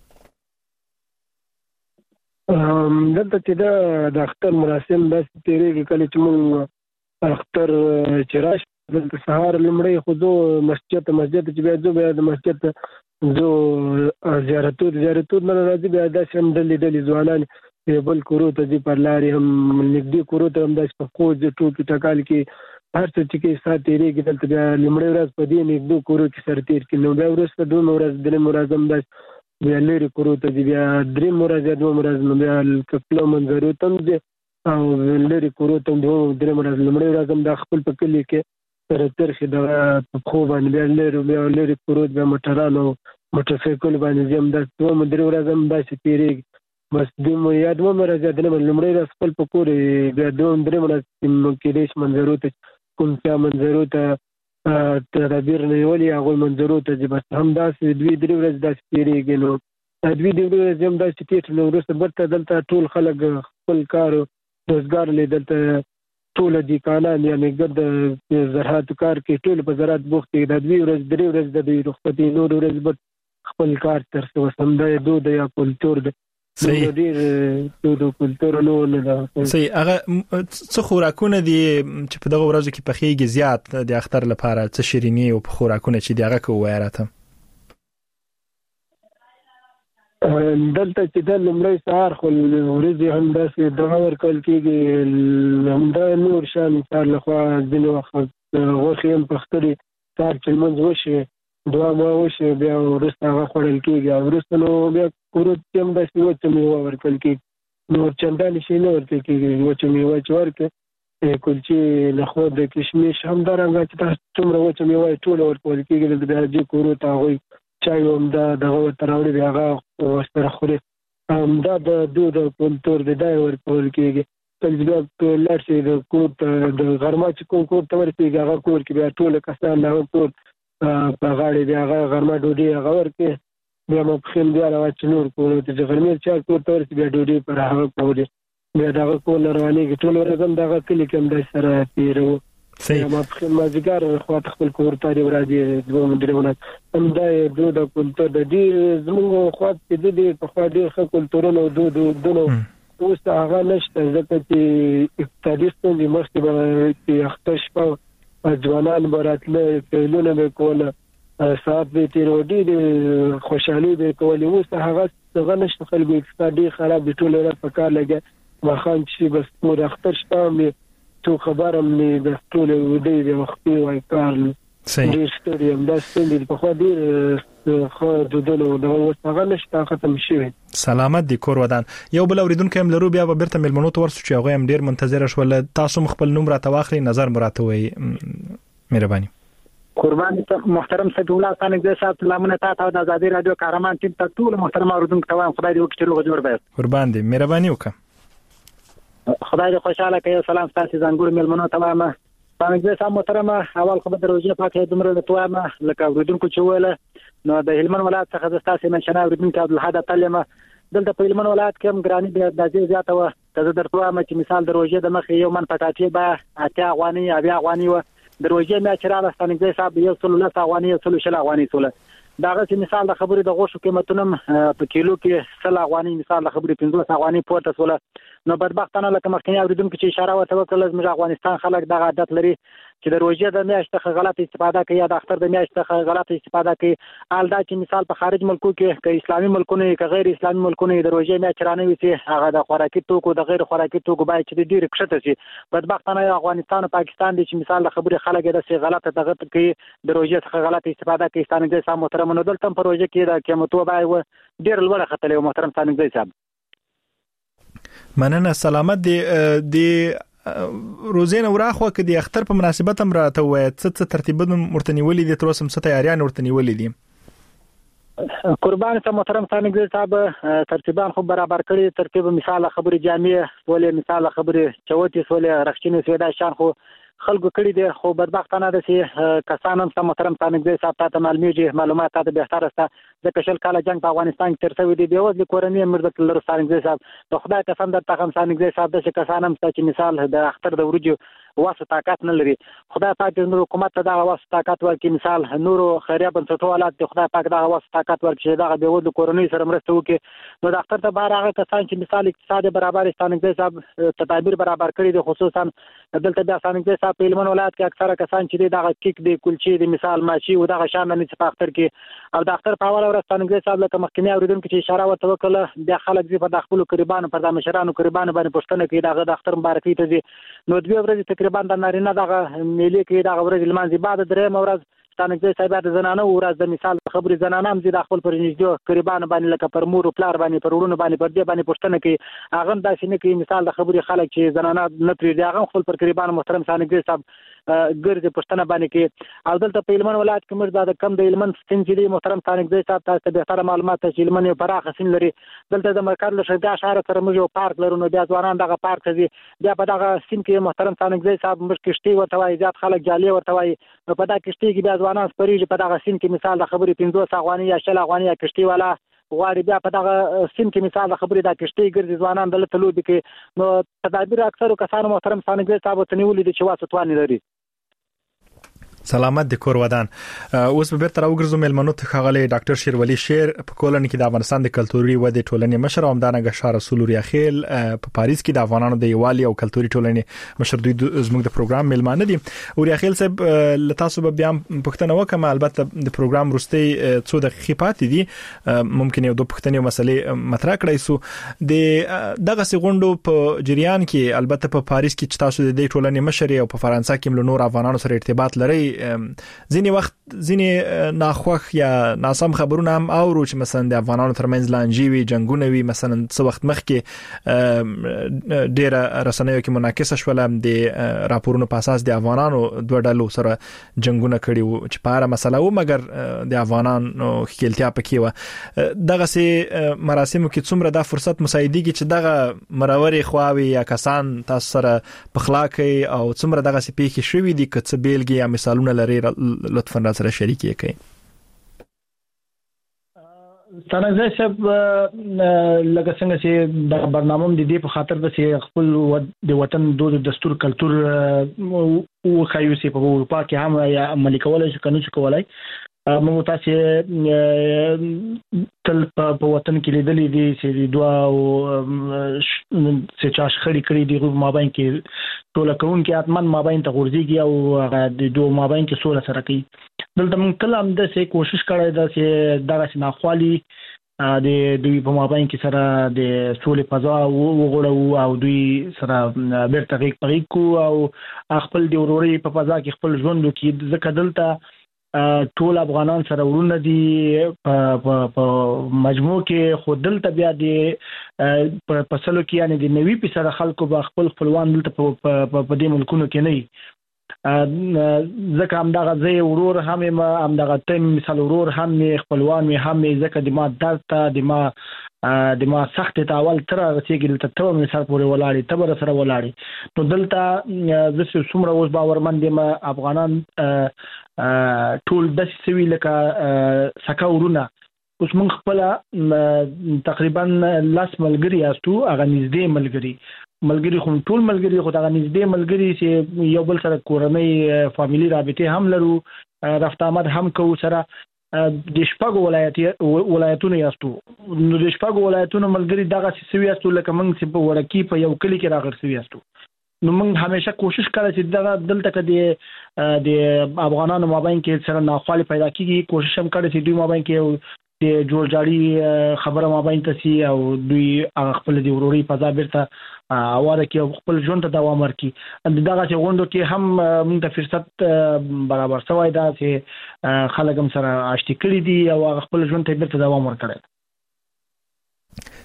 دلته چې د اختر مراسم داسې تیریږي کله چې موږ اختر چې راشي دلته سهار لمړی خو زه مسجد چې بیا زه بیا د مسجد ته زه زیارتو نه راځي بیا داسې هم ډلې ځوانان بل کورو ته ځي پر لارې هم نږدې کورو ته هم داسې په خوځ ټوکې ټکال کې هر څه چې کې ساعت تېرېږي دلته بیا لمړی ورځ په دې نږدې کورو کې سر تېر کړي نو بیا وروسته دویمه ورځ درېیمه ورځ هم داسې بیا لرې کورو ته ځي بیا درېیمه ورځ یا دویمه ورځ نو بیا کپلو منظرو ته هم ځي او لرې کورو ته هم درېیمه ورځ لمړی ورځ هم دا خپل په کلي کې سره ترخې د پښو باندې بیا لرې کورو بیا موټرانو موټرسایکل باندې ځي هم داسې دویمه درې ورځ هم داسې تېرېږي بس دویمه یا دویمه ورځ یا درېیمه لومړۍ ورځ خپل په کور بیا دویمه درېیمه ورځ کېدای شي منظرو ته کوم چا منظرو ته تدابیر نیولي هغوی منظرو ته ځي بس همداسې دوې درې ورځې داسې تېرېږي نو دوې درې ورځې هم داسې تېر نو وروسته بېرته دلته ټول خلک خپل کار روزګار لري دلته ټول دیکانان یعنې ګرد زراعت کار کې ټول په زراعت بوخت دي د دوی ورځ درې ورځ د دوی رخصتي نور ورځ به خپل کار تر څو سم دی دود یا کلتور دی ډېر دود کلتور نه ده صحیح. هغه څه خوراکونه دي چې په دغه ورځو کې پخېږي زیات د اختر لپاره څه شیریني او خوراکونه چې دی هغه کوو راته دلته چې د لمړی سهار خو ورځې هم داسې دغه ورکول کېږي همدا نور شان سهار لخوا ځینې وخت غوښې هم پختري سهار چې لمونځ وشي دعا ما وشي بیا وروسته هغه خوړل کېږي او وروسته نو بیا کورو ته هم داسې وچه میوه ورکول کېږي نور چندانې شی نه ورکول کېږي وچه میوه چې ورکړې کلچې نخود د کشمش همدارنګه چې تاسو څومره وچه میوه یې ټوله ورکول کېږي دلته بیا ځي کورو ته هغوی چای هم دا دغه ورته راوړي بیا هغه ورسره خوري همدا د دود او کلتور دی دا یې ورکول کېږي کله چې بیا لاړ شي د کور ته د غرمه چې کوم کور ته ورسېږي هغه کور کې بیا ټوله کسان د هغه کور په غاړې بیا هغه غرمه ډوډۍ هغه ورکړي بیا ماپښین بیا راواچي نور کور ته چې غرمې چا کور ته ورسي بیا ډوډۍ پر هغه کوري بیا د هغه کور نه روانېږي ټول ورځ هم دغه کلي کې هم داسې سره تېروو ماپښین مازدیګر خواته خپل کور ته راځي دوه درېونه همدا یې دود او کلتور د ډېر زموږ خوا چې د پخوا ډېر ښه کلتورونه او دودونه اوس هغه نشته ځکه چې اقتصادي ستونزې مخکې به چې اخته شپه ځوانان به راتله پیلونه به یې کوله ساعت به یې تېروه ډېرې خوشحالي به یې کولې اوس هغه نشته خلکو اقتصاد ډېر خراب دی ټوله ورځ په کار لګیا ماښام چې بس نور اختر شپه هم تو خبر هم نه د ټول ودی د وختي وای کار ډېر ستړي هم دا ستړي په خو ډېر خو دودونه د هغه نشته ختم شوی. سلامت دي کور ودان. یو بل اوریدونکو هم لرو بیا به برته ملمنو ته ورسو چې هغه هم ډېر منتظر شول تاسو خپل نوم راته واخلي نظر مراته وي مهرباني. قربان محترم سید الله ثاني صاحب سلامونه تاسو د آزادي رادیو کارمان ټیم ته ټول محترم اوریدونکو ته خدای دې وکړي روغ جوړ به. قربان دي مهرباني وکړه. خدای دې خوشاله کړي. سلام تاسو زنګور ملمنو تمامه څنګه صاحب محترم اول خبر دروځي پاتې دومره د توامه لکه اوریدونکو چې ویل نو د هلمند ولایت څخه د تاسو منشنه اوریدونکو عبدالحد تلمه دلته په هلمند ولایت کې هم ګرانی د دازي زیاته و ته درته وایم چې مثال دروځي د مخ یو من پټاټي به اتیا غواني اویا غواني و دروځي مې چې را ستنګ صاحب یو څلور لس غواني یو څلور شل غواني سول داغه چې مثال د خبرې د غوښو قیمتونه په کیلو کې سل غواني مثال د خبرې 15 غواني پورته سول نو بدبختانه لکه مخکنی اوریدونکو چې اشاره وته وکړل زموږ افغانستان خلک دغه عادت لري چې د روزي د میاشتې غلط استفاده کوي یا د اختر د میاشتې غلط استفاده کوي الدا چې مثال په خارج ملکو کې که اسلامي ملکونه که غیر اسلامي ملکونه د روزي میاشتې رانه وي هغه د خوراکي توکو د غیر خوراکي توکو باید چې ډیر کښته شي بدبختانه افغانستان او پاکستان د چې مثال د خبرې خلک د سي غلطه دغه کوي د روزي څخه غلط استفاده کوي ستانګي صاحب محترم نو دلته په روزي کې د قیمتو باید ډیر لوړه خطلې محترم ستانګي صاحب مننه. سلامت دی روزینه وراخه کې د اختر په مناسبت هم راته وای څه ترتیبونه مرتنیولې دي تر اوسه څه تیاریان ورتنیولې دي قربان ته محترم ثانګزی صاحب ترتیبان خو برابر کړی ترتیب مثال خبرې جامع ولې مثال خبرې چوتي ولې رښتینی سودا شان خو خلکو کړی دي خو بدبختانه د سي کسانم سم محترم ثانګزی صاحب ته معلومیږي معلومات ته به تر سره د کشل کاله جنگ په افغانستان کې ترڅو دي به وځي کورنۍ مرده لر ثانګزی صاحب د خدای قسم در تخم ثانګزی صاحب د کسانم چې مثال د اختر د ورجو واسه طاقت نه لري خدای پاک د نور حکومت ته دا واسه طاقت ورکړي مثال نور خیریه بنسټو حالات د خدای پاک دا واسه طاقت ورکړي دا به ود کورنۍ سره مرسته وکړي نو د اختر ته بار هغه کسان چې مثال اقتصاد برابر ثانګزی صاحب تدابیر برابر کړي دي خصوصا دلته د ثانګزی صاحب په هلمند ولایت کې اکثره کسان چې دا کیک دي کلچې دي مثال ماشي او دا شان نه په اختر کې او د اختر په اول ورځ ثانګزی صاحب لکه مخکنی اوریدونکو چې اشاره ورته وکړه د خلک زی په داخلو قربانو پر د مشرانو قربانو باندې پښتنه کې د اختر مبارکي ته دي نو دوی ورځ تقریبا د نارینه دغه ملي کې دغه ورځ لمانځي بعد درې مورز ثانګزی صاحب د زنانه ورځ د مثال خبري زنانه هم زی د خپل پرنځدو قربانو باندې لکه پر مور او پلار باندې پر ورونو باندې پر دې باندې پښتنه کې هغه داسې نه کې مثال د خبري خلک چې زنانه نه پری دی هغه خپل پر قربانو محترم ثانګزی صاحب ګرځي پښتنه باندې کې او دلته په هلمند ولایت کې مردا د کم د هلمند سین چې دی محترم ثانګزی صاحب تاسو به تر معلومات چې هلمند یو پراخه سین لري دلته د مرکز له شګه شهر سره موږ یو پارک لرو نو بیا ځوانان دغه پارک ته بیا په دغه سین کې محترم ثانګزی صاحب موږ کشتي ورته وایي زیات خلک جالي ورته وایي په دغه کشتي کې بیا ځوانان سپریږي په دغه سین کې مثال د خبرې 500 افغاني یا 100 افغاني کشتي والا غواړي بیا په دغه سین کې مثال د خبرې د کشتي ګرځي ځوانان دلته لوبي کې نو تدابیر اکثر کسانو محترم ثانګزی صاحب ته نیولې دي چې واسه توان لري سلامت د کور ودان اوس به تر وګرځو ملمنو ته خغلی ډاکټر شیرولی شیر په کولن کې د افغانستان د کلتوري ودې ټولنې مشر او همدارنګه شاه رسول ریاخیل په پاریس کې د افغانانو د یوالي او کلتوري ټولنې مشر دوی زموږ د پروګرام ملمانه دي او ریاخیل صاحب لتاسو به بیا پښتنه وکم البته د پروګرام وروستي څو دقیقې پاتې دي ممکن یو دوه پښتنې مسلې مطرح کړئ سو د دغه سغوندو په جریان کې البته په پاریس کې چې تاسو د ټولنې مشر او په فرانسه کې نور افغانانو سره ارتباط لري ځینی وخت ځینی ناخوخ یا ناسم خبرونه هم اورو چې مثلا د افغانانو ترمنځ لانجی وي جنگونه وي مثلا څو وخت مخکې ډیره رسنیو کې مناقشه شول د راپورونو په اساس د افغانانو دوه ډلو سره جنگونه کړي وو چې په اړه مسله و مګر د افغانانو خپلتیا پکې و دغه سي مراسمو کې څومره د فرصت مساعدېږي چې دغه مروري خواوي یا کسان تاسو سره پخلاکي او څومره دغه سي پیښې شوې دي کڅ بیلګي یا مثالونه لري لطفا را سره شریک کړئ ثانګزی صاحب لکه څنګه چې د برنامه د دې په خاطر د خپل د وطن دود دستور کلچر او خایوسي په اروپا کې هم یا عملي کولای شي کنه کولای موږ تاسو تل په وطن کې لیدلې دي چې دوا او چې چاش خړې کړې دي په مابین کې ټول کون کې اتمن مابین ته ورځيږي او د دوه مابین کې سوله سره کوي دلته موږ کله هم د څه کوشش کړی دا چې دغه ناخوالي د دوی په مابین کې سره د سولې فضا وغوړو او دوی سره بیرته غیږ کو او خپل د وروري په فضا کې خپل ژوند کې ځکه دلته ټول افغانان سره ورونه دي په مجموع کې خود دلته بیا د پسلو کې یعنی د 90% خلکو به خپلوان دلته په دې ملکونو کې نه ځکه هم دغه ځای ورور هم دغه تیم مثال ورور هم خپلوان هم ځکه د ما درته د ما سخت تاول تر رسیدل ته مثال پورې ولاړی تبر سره ولاړی نو دلته زه څومره اوس باورمند یم افغانان ټول د سوي لکه سکاورونه اوس موږ خپل تقریبا لاس ملګری استو هغه نږدې ملګری خو ټول ملګری خو هغه نږدې ملګری چې یو بل سره کورنۍ فامیلی رابطه هم لرو رفت آمد هم کو سره د شپږ ولایتونو یاستو نو د شپږ ولایتونو ملګری دغه سوي استو لکه موږ چې په ورکی په یو کلی کې راغړ سوي استو نو موږ همیشه کوشش کوو چې دغه دلته کې د افغانانو مابین کې سره ناخوالي پیدا کیږي کوشش هم کوو چې دوی مابین کې د جوړجاړي خبره مابین ته سي او دوی خپل د وروري فضا بیرته اواره کې خپل ژوند ته دوام ورکړي دغه چې غونډو کې هم موږ ته فرصت برابر شوی دا چې خلک هم سره آشتی کړي دي او خپل ژوند ته بیرته دوام ورکړي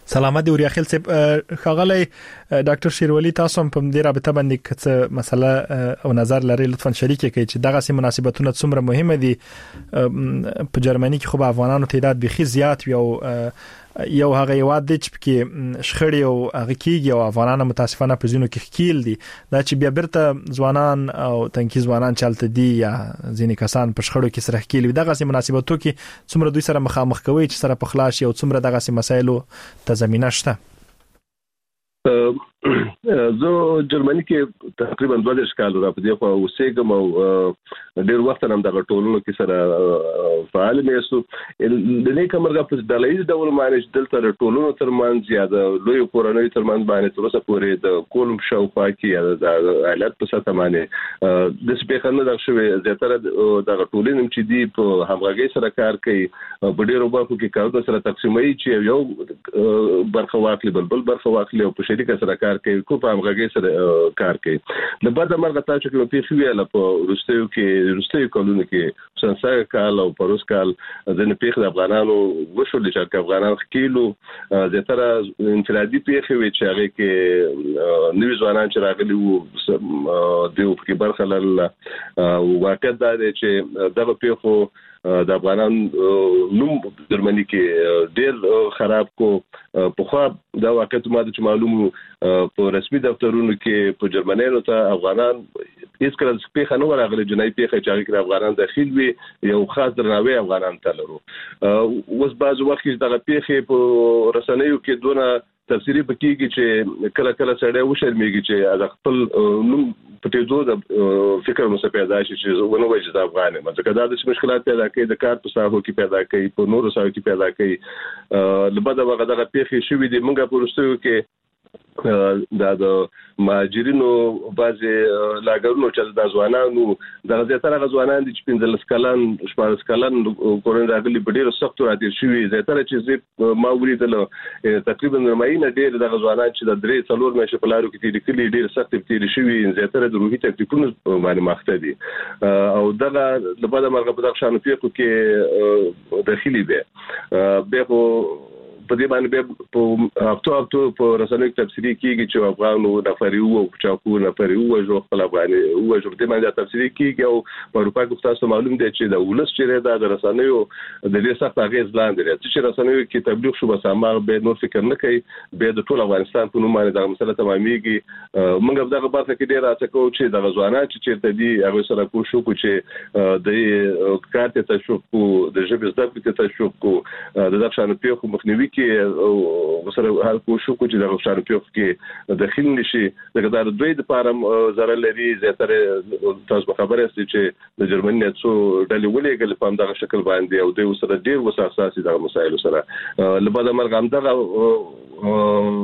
سلامت دی وریا خیل صاحب خغلی ډاکټر شیرولی تاسو په دې رابطه باندې څه مسله او نظر لري لطفا شریک کړئ چې دغه سي مناسبتونه څومره مهمه دي په جرمني کې خو افغانانو تعداد بيخي زیات وي او یو هغه یواد دي چې شخړې او هغه کېږي او افغانانو متاسفانه په ځینو کې خکیل دي دا چې بیا برته ځوانان او تنکي ځوانان چلته دي یا ځینې کسان په شخړو کې سره خکیل وي دغه سي مناسبتو کې څومره دوی سره مخامخ کوي چې سره په خلاص او څومره دغه سي مسایلو ته زمينه شته زه جرمني کې تقریبا 2 کال را پدې خو اوسېږم او ډېر وخت هم د ټولنو کې سره فعال مې سو د دې کومرګه په ډلایي ډول مانج دلته د ټولنو ترمن زیاده لوی کورنۍ ترمن باندې تر اوسه پورې د کولم شاوخوا کې د حالت په ساته باندې د سپېخنه د شوی زیاتره د ټولنې چې دی په همغږي سره کار کوي په ډېرو برخو کې کارونه سره تقسیموي چې یو برخه واخلي بل برخه واخلي او په شریکه سره کار کوي کو په همغږي سره کار کوي د بعد مرګ ته چې په پیښوي په روستیو کولونه کې سنسا کال او پروس کال د پیښ د افغانانو وشول چې افغانان خکیلو زیاتره انفرادي پیښوي چې هغه کې نوې ځوانان چې راغلي وو د په برخه لرله واقع دا دی چې دغه پیښو د افغانان نوم جرمني کې ډېر خراب کو په خو دا واقعیت ماده چې معلومو په رسمي دفترونو کې په جرمنیانو ته افغانان هیڅ کله پیښه نه ورغله جنایي پیښه چې هغه افغانان داخل وي یو خاص درناوی افغانان ته لرو اوس بعض وخت دغه پیښه په رسنیو کې دونه تفسیری پکېږي چې کله سړی وشرمېږي چې د خپل نوم پټېدو د فکر مو پیدا شي چې ونه وایي چې افغان یم ځکه دا د مشکلات پیدا کوي د کار په ساحو کې پیدا کوي په نورو ساحو کې پیدا کوي لبدا وغه دغه پیښې شوې دي موږ په ورستیو کې دا د مهاجرینو بعضي لاګرونو چې د ځوانانو د زیاتره ځوانان چې 15 کلن 14 کلن کورن راغلي په ډیرو سختو راځي شوی زیاتره چې ما ولیدل تقریبا نورماینه ډیر د ځوانان چې د 3-4 مېشه په لارو کې تیر کلی ډیر سخت تیر شوی زیاتره د روحي تکلیفونو باندې مخته دي او دغه د بعد مرغه په ځخ شانو پیښو کې داخلي به په دې باندې په هفتو په رسنیو کې تفسیری کیږي چې افغانو نفري او چاکو نفري او جو خپل افغاني او جو دې باندې تفسیری کیږي او په اروپا کې تاسو معلوم دي چې د ولس چې د رسنیو د دې سخت اغیز لاندې لري چې رسنیو کې تبلیغ شو بس ما به نور فکر نه کوي به د ټول افغانستان په نوم باندې د مسله تمامېږي موږ دغه برخه کې ډیر راځو چې د غزوانات چې چیرته دي هغه سره کوشش وکړو چې د کارت تشوق د ژبې زده کړې تشوق د ځښانو پیښو مخنیوي کې سره هر کوشش وکړو چې د ځښانو پیښو کې داخل نشي دغه د دوی د پارم زره لري زیاتره تاسو خبره استئ چې د جرمني څو ډلې ولېګل په همدغه شکل باندې او دوی سره ډیر وساساسي د مسایلو سره لبدا مرګ هم دغه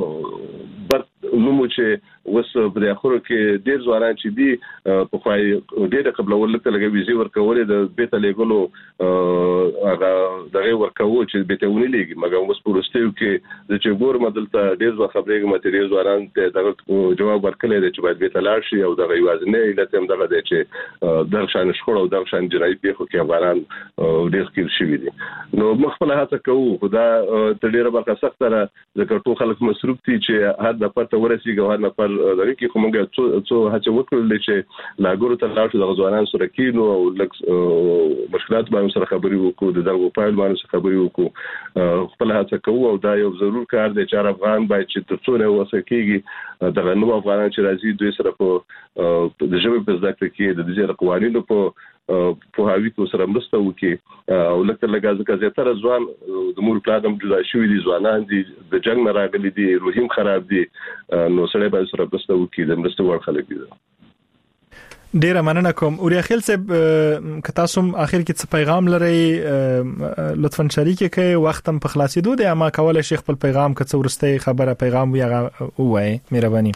نو چې وس په اخرو کې ډیر ځوانان چې دي په خای ډیر قبل ولته لګي ویزه ورکولې د بیت لګلو هغه دغه ورکوو چې بیت ونی لګي مګر وس پرستیو کې د چې ګور مدلته ډیر ځو خبرېږي ماتریال ځوانان ته دغه جواب ورکړي چې باید بیت لاړ شي او دغه یوازنه علت هم دغه دی چې د شان شخړه او د شان جنایي پیښو کې افغانان ډیر کې شوي دي نو مخفله هڅه کوو خدا ته ډیره برخه سخت را ځکه ټول خلک مصروف دي چې هر د پرته ورسیږي هر نفر دغه کې کومه څو هڅه وکړل چې لاګورو ته لاړ شو د ځوانان سره کینو او مشکلات باندې سره خبري وکړو د دغه پایل باندې سره خبري وکړو خپل هڅه کوو او دا یو ضرور کار دی چې افغان باید چې ترڅو نه وسکیږي دغه نو افغانان چې راځي دوی سره په د ژبې په ذکر کې د دې قوانینو په هاوی کو سره مرسته وکړي او لکه لګازه زیاتره ځوان د مور پلانم جدا شوی دي ځوانان دي د جنگ نه راغلي دي روحیم خراب دي نو سره به سره مرسته وکړي د مرسته ور خلک دي ډیره مننه کوم اوریا خیل صاحب که تاسو اخر کې څه پیغام لرئ لطفا شریک کړئ وختم په خلاصېدو دی اما کولای شي خپل پیغام که څه ورسته خبره پیغام وي وای مهرباني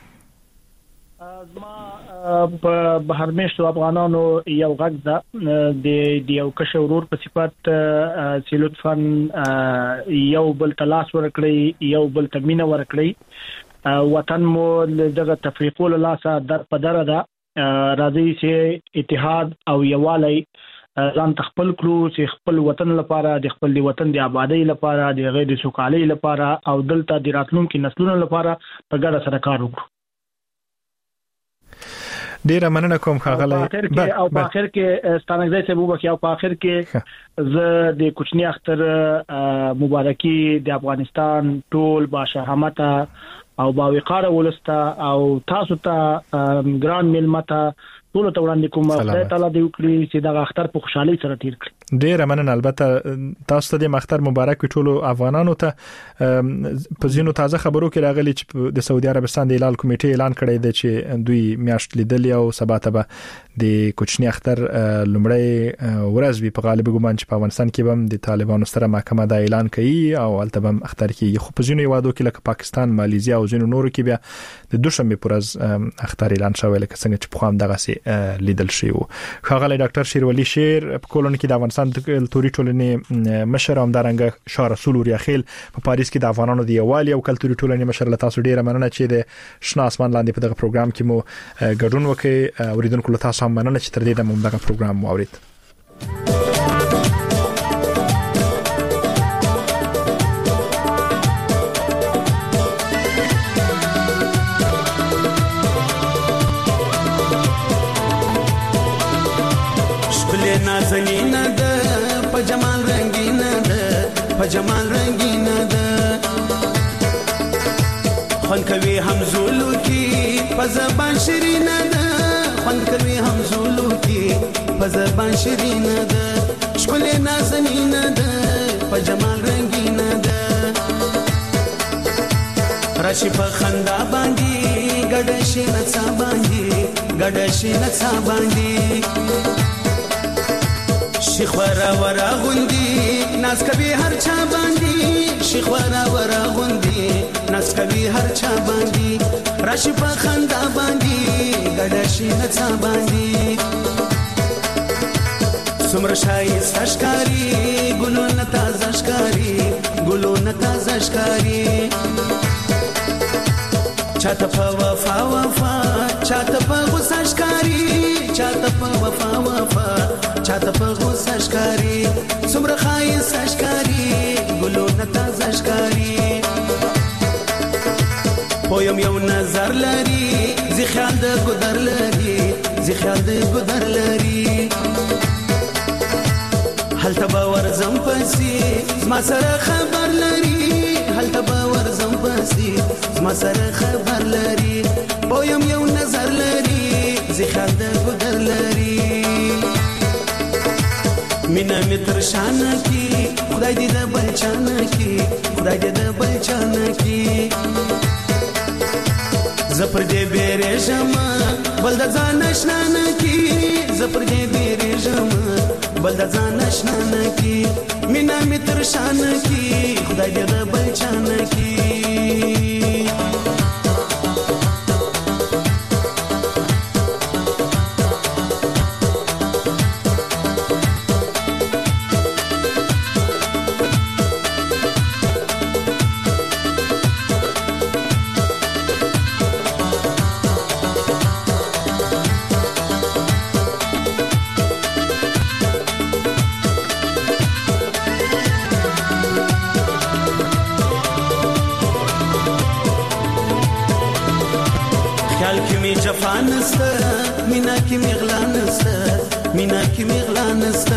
په بهر میشتو افغانانو یو غږ ده د یو کشورور په صفت چې لطفا یو بل تلاش ورکړي یو بل تمینه ورکړي وطن مو دغه تفریقو له لاسه در په در ده راځي چې اتحاد او یووالی ځان تخپل کړو چې خپل وطن لپاره د خپل وطن د آبادی لپاره د غیر سوکالۍ لپاره او دلته د راتلونکو نسلونو لپاره په ګډه سره کار وکړو. ډیره مننه کوم ښاغلی. او په اخر کې ستانګزی صاحب وبخښي او په اخر کې زه د کوچنی اختر مبارکي د افغانستان ټول باشهامت او باوقاره ولسته او تاسو ته ګران ملمته ټول ته وړاندې کوم خدای تعالی دې وکړي چې دا اختر په خوشحالي سره تیر کړي. ډیره مننه. البته تاسو ته د اختر مبارک ټول افغانانو ته. په ځینو تازه خبرو کې راغلي چې د سعودي عربستان د هلال کمیټې اعلان کړی دی چې دوی میاشت لیدلې او سبا ته به د کوچنی اختر لومړی ورځ وي. په غالب ګومان چې په افغانستان کې هم د طالبانو سره محکمه دا اعلان کوي او البته هم اختر کې خو په ځینو هیوادو کې لکه پاکستان، مالیزیا او ځینو نورو کې بیا د دوشنبه پر ورځ اختر اعلان شوی لکه څنګه چې په خام دغه سي لیدل شي. ښاغلی ډاکټر شیرولی شیر په کولون کې د افغانستان د کلتوري ټولنې مشر او همدارنګه شاه رسول ریاخیل په پاریس کې د افغانانو د یووالي او کلتوري ټولنې مشر له تاسو ډیره مننه چې د شنه اسمان لاندې په دغه پروګرام کې مو ګډون وکړي. اوریدونکو له تاسو هم مننه چې تر دې دمه دغه پروګرام مو اورید. نازنینه ده په جمال رنگینه ده په جمال رنگینه ده خوند کوي همزولو کې په زبان شیرینه ده خوند کوي همزولو کې په زبان شیرینه ده ښکلې نازنینه ده په جمال رنگینه ده راشي په خندا باندې ګډ شي نڅا باندې ګډ شي نڅا باندې شیخ ورا ورا غوندي ناز کوي هر چا باندې شیخ ورا ورا غوندي ناز کوي هر چا باندې راشي په خندا باندې ګډ شي نڅا باندې څومره شایسته ښکاري ګلونه تازه ښکاري ګلونه تازه ښکاري چاته په وفا وفا چاته په غوسه ښکاري چاته په وفا وفا چاته په غوسه ښکاري څومره ښایسته ښکاري ګلونه تازه ښکاري پویم یو نظر لري زی خیال د ګدر لري زی خیال د ګدر لري هلته به ورځم پسې زما سره خبر لري هلته به ورځم پسې زما سره خبر لري پویم یو نظر لري زی خیال د ګدر لري مینا می تر شان کی خدای دې د بلچان کی خدای دې د بلچان کی زپر دې بیره جما بل د ځان نشنان کی زپر دې بیره جما بل د ځان نشنان کی مینا می تر شان کی خدای دې د بلچان کی جفانسته مینا کی میغلانسته مینا کی میغلانسته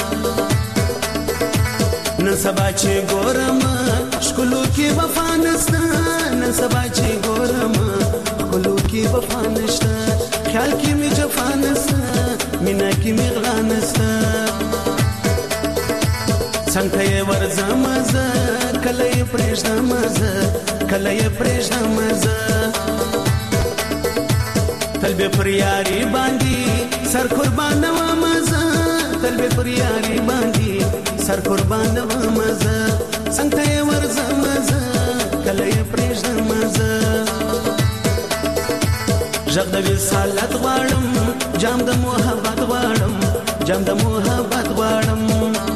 نن سبا چې ګورم شکلو کی وفانسته نن سبا چې ګورم شکلو کی وفانسته خیال کی می جفانسته مینا کی میغلانسته څنګه ورځم زه کله پرېږدم زه کله پرېږدم زه تلبه پر یاری باندې سر قربان و مزه تلبه پر یاری باندې سر قربان و مزه څنګه ورځم مزه کله پرېږدم مزه ژغ د وصالت غواړم جام د محبت غواړم جام د محبت غواړم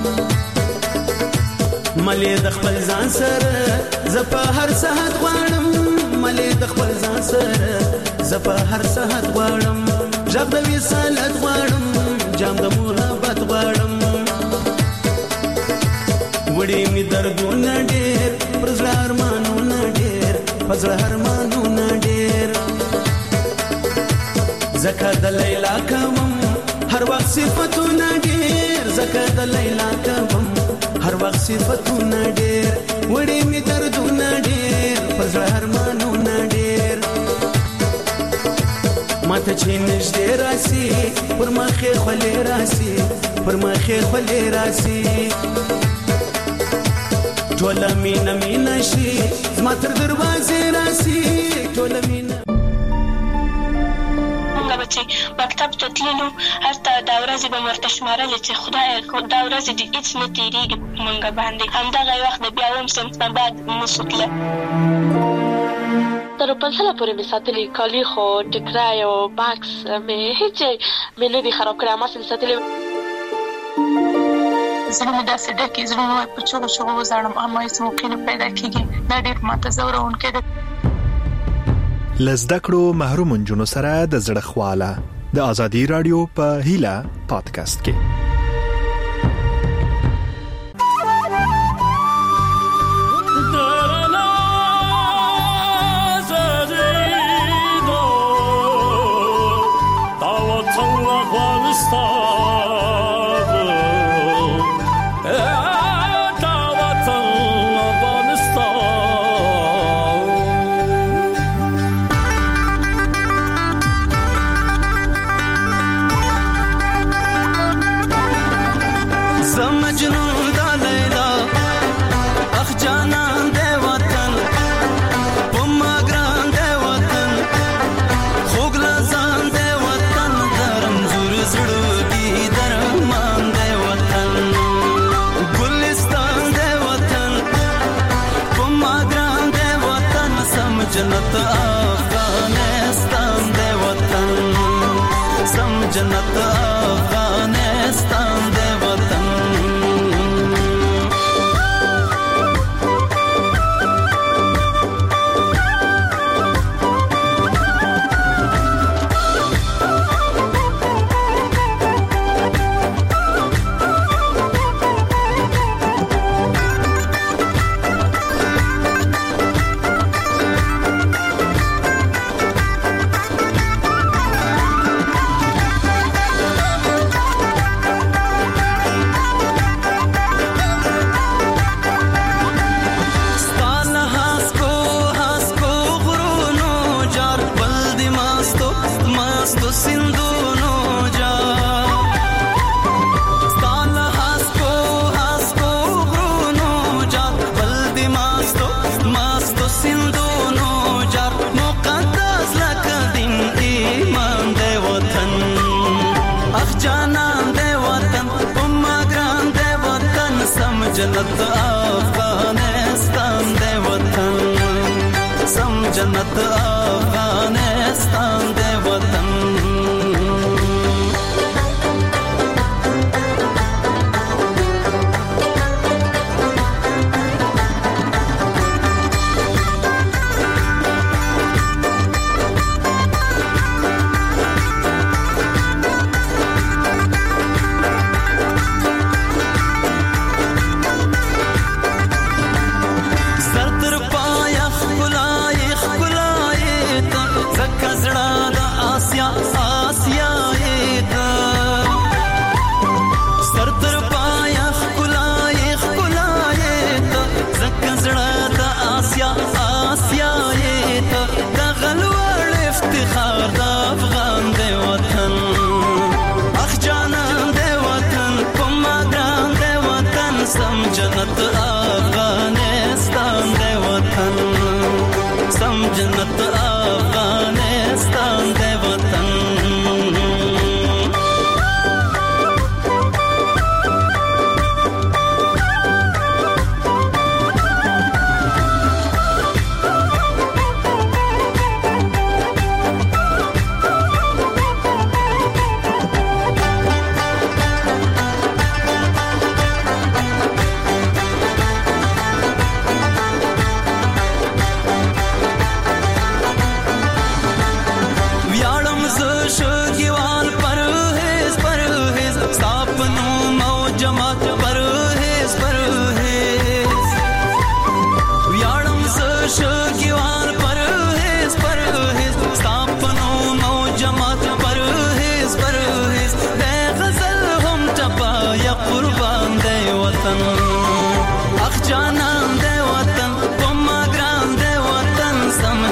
ملې د خپل ځان سره ز په هر ساعت غواړم ملې د خپل ځان سره ز په هر ساعت غواړم ژغ د وصالت غواړم جام د محبت غواړم وړي می دردونه ډېر پر زړه ارمانونه ډېر پر زړه ارمانونه ډېر زکه د لیلا کوم هر وخت صفتونه ډېر زکه د لیلا کوم هر وخت صفتونه ډېر وړي می دردونه ډېر پر زړه ارمانونه ډېر ماته چې نږدې راسي پر مخې خولې راسي پر مخې خولې راسي ټوله مینه مینه شي زما تر دروازې راسي ټوله مینه چې مکتب ته تللو هلته دا ورځې به مې ورته شمارلې چې خدایه دا ورځې دې هېڅ نه تېرېږي په مونږ باندې همدغه وخت د بیا اووم صنف نه بعد نسو تله تر پنسله پورې مې ساتلي کالي خو ټکری او بکس مې هېڅ مې نه دي خراب کړی هماسې مې ساتلي زړه مې داسې ډکې زړه مې په چغو چغو وزاړم اما هېڅ موقع نه پیدا کېږي دا ډېر ماته ځوروونکی ده له زده کړو محروم نجونو سره د زړه خواله د ازادي راډیو په هیله پادکاسټ کې جنت افغانستان دے وطن سم جنت افغانستان دے وطن جنت افغانستان دے وطن سم جنت افغانستان دے وطن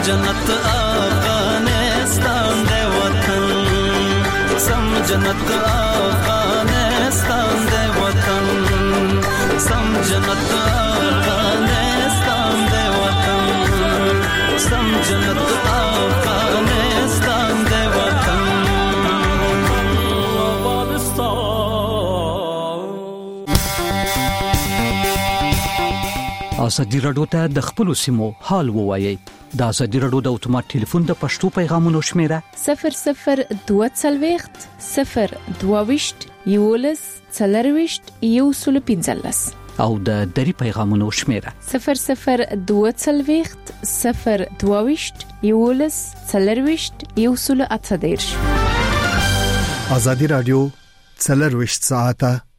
جنت افغانستان دی وطن سم جنت افغانستان دی وطن سم جنت افغانستان دی وطن سم جنت افغانستان دی وطن ازادي رادیو ته د خپل سیمو حال ووایي د ازادي رادیو د اتومات ټلیفون د پښتو پیغامونو شمیره 0022 022 یولس څلرويشت یو سل پنځلس او د دری پیغامونو شمیره 0022 022 یولس څلرويشت یو سل اتدیرش ازادي رادیو څلرويشت ساعته